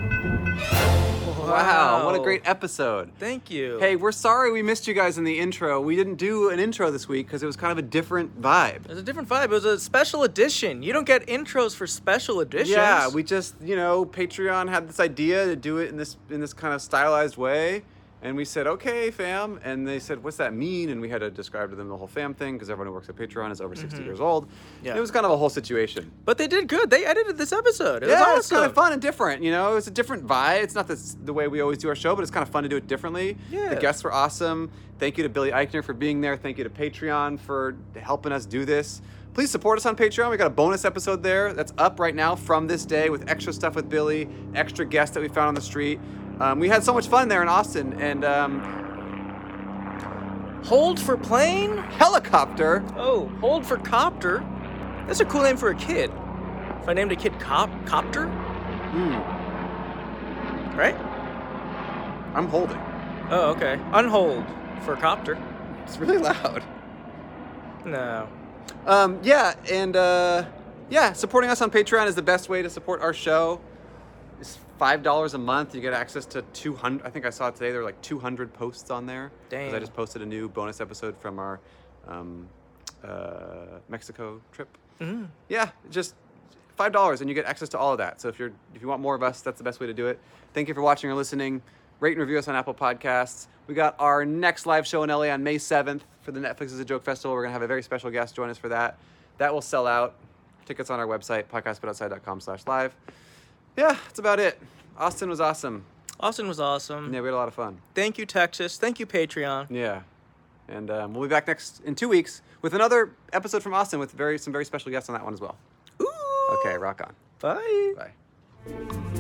Wow, what a great episode. Thank you. Hey, we're sorry we missed you guys in the intro. We didn't do an intro this week because it was kind of a different vibe. It was a different vibe. It was a special edition. You don't get intros for special editions. Yeah, we just, Patreon had this idea to do it in this kind of stylized way. And we said, okay, fam. And they said, what's that mean? And we had to describe to them the whole fam thing because everyone who works at Patreon is over 60 years old. Yeah. It was kind of a whole situation. But they did good. They edited this episode. It was Yeah, awesome. it's kind of fun and different. It was a different vibe. It's not the way we always do our show, but it's kind of fun to do it differently. Yeah. The guests were awesome. Thank you to Billy Eichner for being there. Thank you to Patreon for helping us do this. Please support us on Patreon. We got a bonus episode there that's up right now from this day with extra stuff with Billy, extra guests that we found on the street. We had so much fun there in Austin, and Hold for plane? Helicopter. Oh, hold for copter? That's a cool name for a kid. If I named a kid Copter? Right? I'm holding. Oh, okay. Unhold for copter. It's really loud. No. Supporting us on Patreon is the best way to support our show. It's $5 a month. You get access to 200. I think I saw today there were like 200 posts on there. Dang. Because I just posted a new bonus episode from our Mexico trip. Mm. Yeah, just $5 and you get access to all of that. So if you want more of us, that's the best way to do it. Thank you for watching or listening. Rate and review us on Apple Podcasts. We got our next live show in LA on May 7th for the Netflix is a Joke Festival. We're going to have a very special guest join us for that. That will sell out. Tickets on our website, podcastbutoutside.com/live. Yeah, that's about it. Austin was awesome. Austin was awesome. Yeah, we had a lot of fun. Thank you, Texas. Thank you, Patreon. Yeah. And we'll be back in 2 weeks with another episode from Austin with some very special guests on that one as well. Ooh. Okay, rock on. Bye. Bye.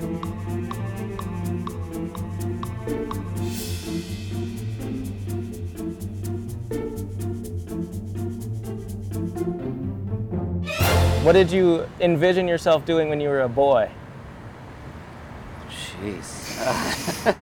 What did you envision yourself doing when you were a boy? Jeez.